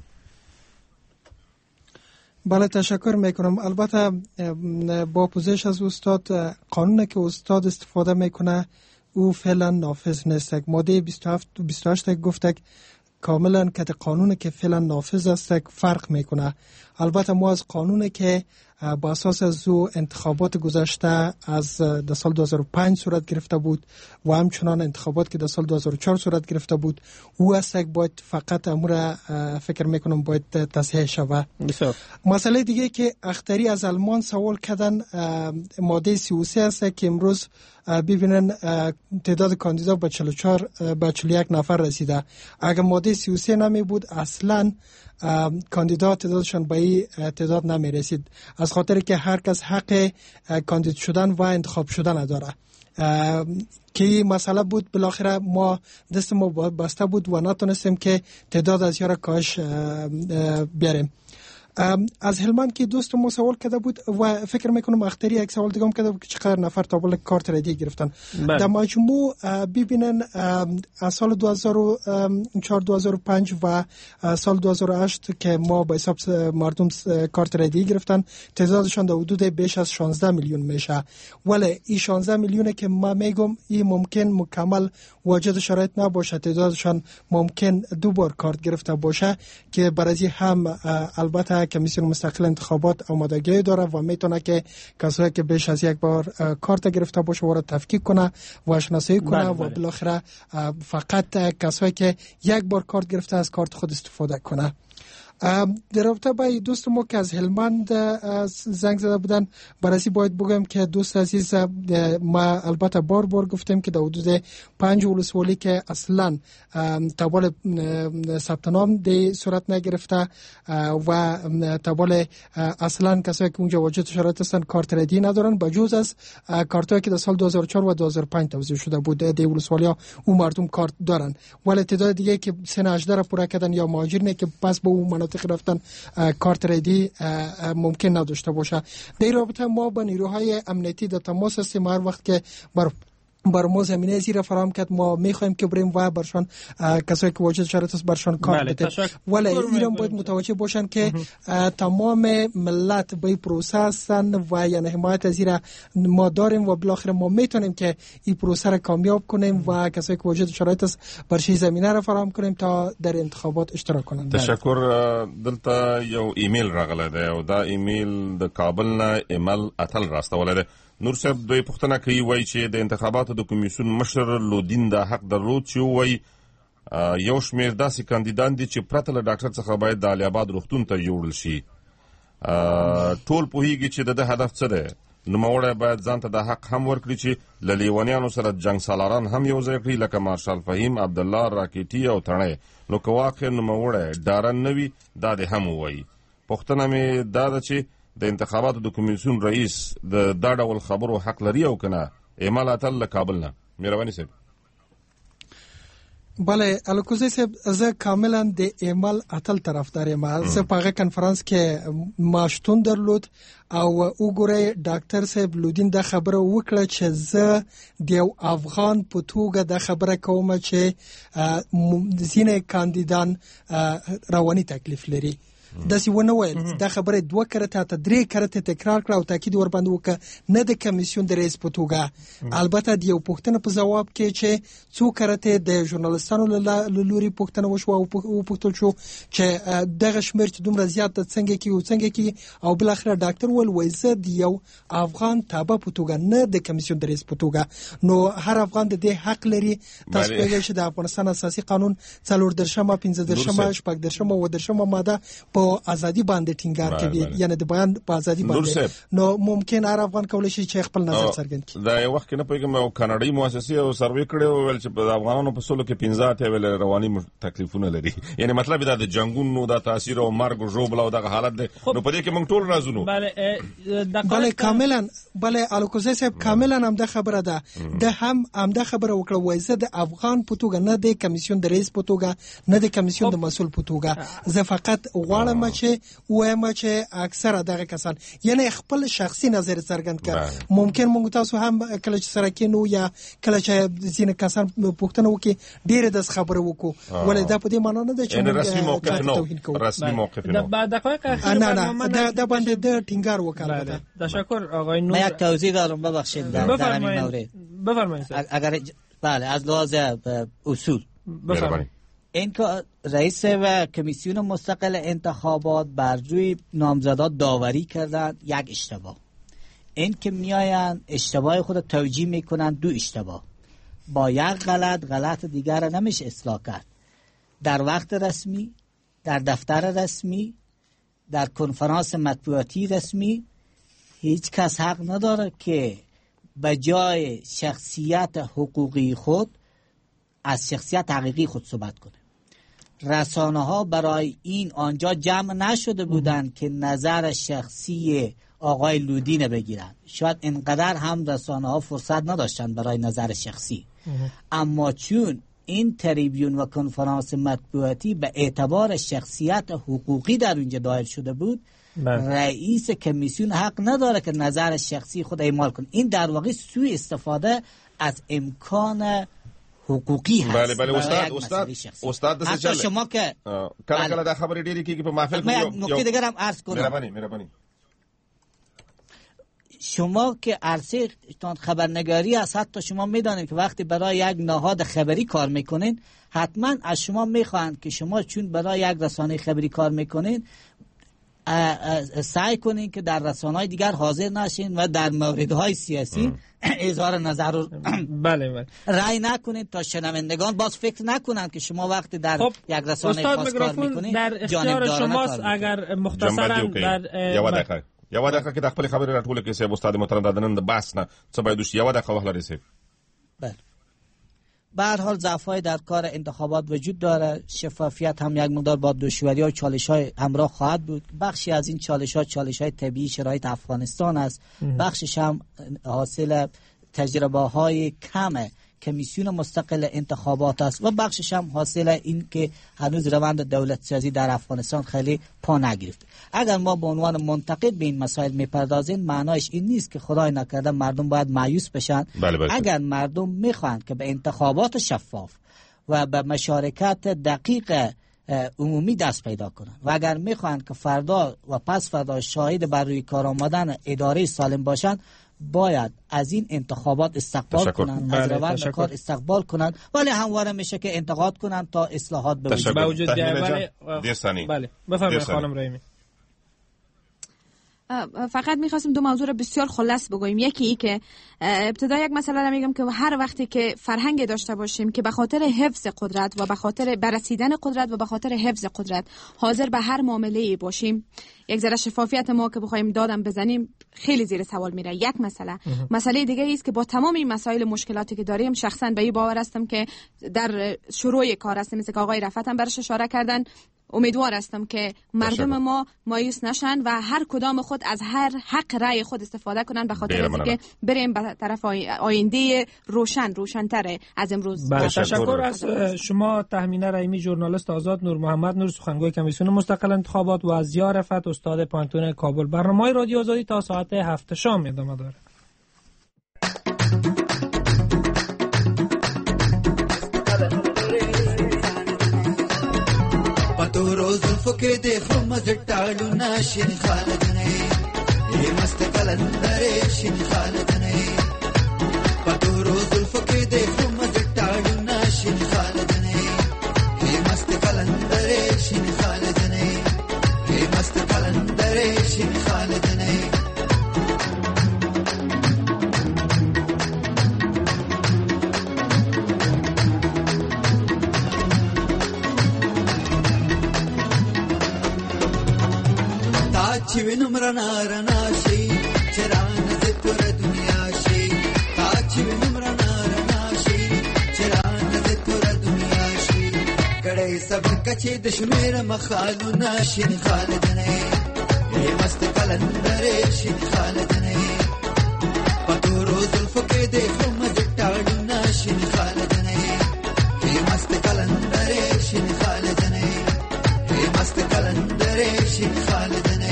بله تشکر میکنم. البته با پوزش از استاد، قانونی که استاد استفاده میکنه او فعلا نافذ نیست. ماده بیست و هفت و بیست و هشت گفته کاملا که قانونی که فعلا نافذ است فرق میکنه. البته ما از قانونی که با اساس از او انتخابات گذشته از در سال دو هزار و پنج صورت گرفته بود و همچنان انتخابات که در سال دو هزار و چهار صورت گرفته بود، او است باید فقط امور فکر میکنم باید تصحیح شود. مسئله دیگه که اختری از آلمان سوال کردن ماده سی و سه است که امروز ببینن تعداد کاندیدا به چهل و چهار به چهل و یک نفر رسیده. اگر ماده سی و سه نمی بود اصلا کاندیدا تعدادشان به این تعداد نمی رسید، از خاطر که هر کس حق کاندید شدن و انتخاب شدن داره. که این مسئله بود، بالاخره ما دست ما بسته بود و نتونستیم که تعداد از یارا کاش بیاریم. از هلمند که دوست ما سوال کرده بود و فکر میکنم اختری یک سوال دیگه هم کرده بود که چقدر نفر تابل کارت ردی گرفتن. بله. در مجموع ببینن از سال دو هزار و چهار دو هزار و پنج و سال دو هزار و هشت که ما به حساب مردم کارت ردی گرفتن تعدادشان در حدود بیش از شانزده میلیون میشه. ولی این شانزده میلیونه که ما میگم این ممکن مکمل واجد شرایط نباشه، تعدادشان ممکن دو بار کارت گرفته باشه که برای هم البته کمیسیون مستقل انتخابات آمادگی داره و میتونه که کسایی که بیش از یک بار کارت گرفته باشه وارد تفکیک کنه و شناسایی کنه. بله بله. و بالاخره فقط کسایی که یک بار کارت گرفته از کارت خود استفاده کنه. در رابطه با دوست ما که از هلمند زنگ زده بودن، برای باید بگم که دوست عزیز ما البته بار بار گفتیم که در حدود پنج ولسوالی که اصلا تابال ثبت نام دی صورت نگرفته و تابال اصلا کسایی که اونجا واجد شرایط هستن کارت ردی ندارن، بجز از کارتایی که در سال دو هزار و چهار و دو هزار و پنج توزیع شده بود دی ولسوالی ها اون مردم کارت دارن، ولی تعداد دیگه که سن هجده را پوره کردن یا مهاجرینه که پس به اون مناطق رفتن کارت ردی ممکن نداشته باشه. در رابطه ما با نیروهای امنیتی در تماس هستیم. هر وقت که بر بر ما زمینه زیر فراهم کرد ما میخوایم که بریم و برشان کسایی که واجد شرایط است برشان کار بدیم. ولی ایران باید متوجه باشن که تمام ملت به پروسه هستن و یعنی حمایت از این ما داریم و بالاخره ما میتونیم که این پروسه را کامیاب کنیم و کسایی که واجد شرایط است برشی زمینه را فراهم کنیم تا در انتخابات اشتراک کنند. تشکر. دلته یو ایمیل راغلی دی او دا ایمیل د کابل نه ایمل اتل راستولی دی. نور صاحب دوی پوښتنه کوي وایي چې د انتخاباتو د کمیسیون مشر لودین دا حق درلود چې وایي یو شمېر داسې کاندیدان دي چې پرته له ډاکټر څخه باید د علي آباد روغتون ته یوړل شي. ټول پوهیږي چې د ده هدف څه دی. نوموړی باید ځان ته دا حق هم ورکړي چې له لیونیانو سره جنګ سالاران هم یو ځای کړي لکه مارشال فهیم، عبدالله راکیټي او تڼۍ. نو که واقع نوموړی ډارن نه وي دا دې هم ووایي. پوښتنه مې دا ده چې د انتخاباتو د کمیسیون رئیس د دا ډول خبرو حق لري او که نه؟ ایمال اتل له کابل نه. مهرباني صاحب. بله الکوزی صاحب زه کاملا د ایمال اتل طرفدار یم. زه په هغه کنفرانس کې ما شتون درلود او وګورئ ډاکټر صاحب لودین دا خبره وکړه چې زه د یو افغان په توګه دا خبره کوم چې ځینې کاندیدان رواني تکلیف لري داسې ونه ویل دا خبره دوه کړه ته درې کړه تکرار کړه او تاکید ور باندې وکړه نه د کمیسیون د رئیس په توګه. البته د یو پوښتنه په جواب کې چې څو کړه د ژورنالستانو له لوري پوښتنه وشو او پوښتل شو چې دغه شمیر چې دومره زیات د څنګه کې او څنګه کې او بل اخر ډاکټر ول وایزه د یو افغان تابع په توګه نه د کمیسیون د رئیس په توګه. نو هر افغان د دې حق لري تاسو پیژنئ چې د افغانستان اساسي قانون څلور درشمه پنځه درشمه شپږ درشمه و درشمه ماده په ازادي باندې ټینګار کوي، یعنی د بیان په ازادي باندې. نو ممکن هر افغان کولای شي چې خپل نظر څرګند کړي. دا یو وخت نه پیګم او کاناډي مؤسسې او سروې کړي ول چې په افغانانو په سلو کې پنځه ته ویل رواني تکلیفونه لري، یعنی مطلب دا د جنگونو د تاثیر او مرګ او ژوبل او دغه حالت دی. نو په دې کې موږ ټول راځو. بله بله کاملا بله الکوزی صاحب کاملا هم د خبره ده د هم هم د خبره وکړه وایزه د افغان په توګه نه د کمیسیون د رئیس په توګه نه د کمیسیون د مسول په توګه. زه فقط غواړم چې وایم چې اکثره دغه کسان یعنی خپل شخصي نظر څرګند کړي. ممکن موږ تاسو هم کله چې سره کینو یا کله چې ځینې کسان پوښتنه وکړي ډېر د خبره وکړو ولې دا په دې معنی نه ده چې رسمي موقف نه رسمي موقف نه بعد دقایق اخیر نه نه دا د باندې د ټینګار وکړه. تشکر آقای نور. من یک توضیح دارم ببخشید در همین مورد. بفرمایید. اگر بله از لحاظ اصول بفرمایید. این که رئیس و کمیسیون مستقل انتخابات بر روی نامزدان داوری کردن یک اشتباه. این که میآیند اشتباه خود توجیه میکنن دو اشتباه. با یک غلط غلط دیگر را نمیشه اصلاح کرد. در وقت رسمی، در دفتر رسمی، در کنفرانس مطبوعاتی رسمی هیچ کس حق نداره که به جای شخصیت حقوقی خود از شخصیت حقیقی خود صحبت کنه. رسانه ها برای این آنجا جمع نشده بودند که نظر شخصی آقای لودین بگیرن. شاید اینقدر هم رسانه ها فرصت نداشتن برای نظر شخصی. اما چون این تریبیون و کنفرانس مطبوعاتی به اعتبار شخصیت حقوقی در اونجا دایر شده بود بله. رئیس کمیسیون حق نداره که نظر شخصی خود اعمال کنه. این در واقع سوء استفاده از امکان حقوقی هست. بله بله استاد استاد استاد حتی چله. شما که کله کله دا خبرې ډېرې کېږي په محفل کې یو نکته دیگر هم عرض کنم. مهرباني مهرباني شما که عرصه خبرنگاری هست حتی شما میدانید که وقتی برای یک نهاد خبری کار میکنین حتما از شما میخواهند که شما چون برای یک رسانه خبری کار میکنین سعی کنین که در رسانه‌های دیگر حاضر نشین و در موردهای سیاسی اظهار نظر رو بله بله رأی نکنید تا شنوندگان باز فکر نکنند که شما وقتی در خب یک رسانه خاص کار میکنین در اختیار شماست. اگر مختصرا در یو دقیقه یو دقیقه کې د خپل خبرې راټول کې سه استاد محترم د نن د بحث نه څه باید وشي یو دقیقه وخت لري سه. بله به هر حال ضعف‌های در کار انتخابات وجود داره. شفافیت هم یک مقدار با دشواری‌ها و چالش‌های همراه خواهد بود. بخشی از این چالش‌ها چالش‌های طبیعی شرایط افغانستان است. بخشش هم حاصل تجربه‌های کم کمیسیون مستقل انتخابات است و بخشش هم حاصل این که هنوز روند دولت سازی در افغانستان خیلی پا نگرفت. اگر ما به عنوان منتقد به این مسائل میپردازیم معنایش این نیست که خدای نکرده مردم باید مایوس بشن. بله بله. اگر مردم میخواند که به انتخابات شفاف و به مشارکت دقیق عمومی دست پیدا کنند و اگر میخواند که فردا و پس فردا شاهد بر روی کار آمدن اداره سالم باشند باید از این انتخابات استقبال کنند، از روند کار استقبال کنند، ولی همواره میشه که انتقاد کنند تا اصلاحات به وجود بیاید. بله بفرمایید خانم رحیمی. فقط میخواستم دو موضوع رو بسیار خلاص بگویم. یکی ای که ابتدا یک مسئله رو میگم که هر وقتی که فرهنگ داشته باشیم که به خاطر حفظ قدرت و به خاطر برسیدن قدرت و به خاطر حفظ قدرت حاضر به هر معامله باشیم، یک ذره شفافیت ما که بخوایم دادم بزنیم خیلی زیر سوال میره. یک مسئله مسئله دیگه ای است که با تمام این مسائل مشکلاتی که داریم شخصا به این باور هستم که در شروع کار هستم، مثل که آقای رفعت هم برش اشاره کردن، امیدوار هستم که مردم ما مایوس نشن و هر کدام خود از هر حق رأی خود استفاده کنن به خاطر اینکه بریم به طرف آینده روشن روشن‌تر از امروز. بله تشکر از شما تهمینه رحیمی، ژورنالیست آزاد، نور محمد نور سخنگوی کمیسیون مستقل انتخابات و از ضیا رفعت استاد پانتون کابل. برنامه رادیو آزادی تا ساعت هفت شام ادامه داره. تو روز زلفو کې د خو مزټاړو ناشین خالدنه ای مست کلندر شین خالدنه پتورو زلفو کې د خو مزټاړو ناشین خالدنه ای مست کلندر شین خالدنه ای مست کلندر شین خالدنه چې وینم رڼا رڼا شي چرانه د تور دنیا شي تا چې وینم رڼا رڼا شي چرانه د تور دنیا شي کړي صبر کچې د شمیر مخالو ناشین خالدنه ای مست کلندر شین خالدنه پتورو زلفو کې د خم جټاړو ناشین خالدنه ای مست کلندر شین خالدنه ای مست کلندر شین خالدنه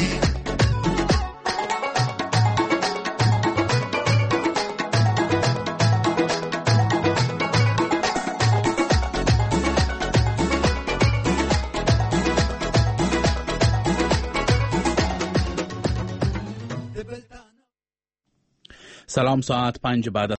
سلام، ساعت پنج بعد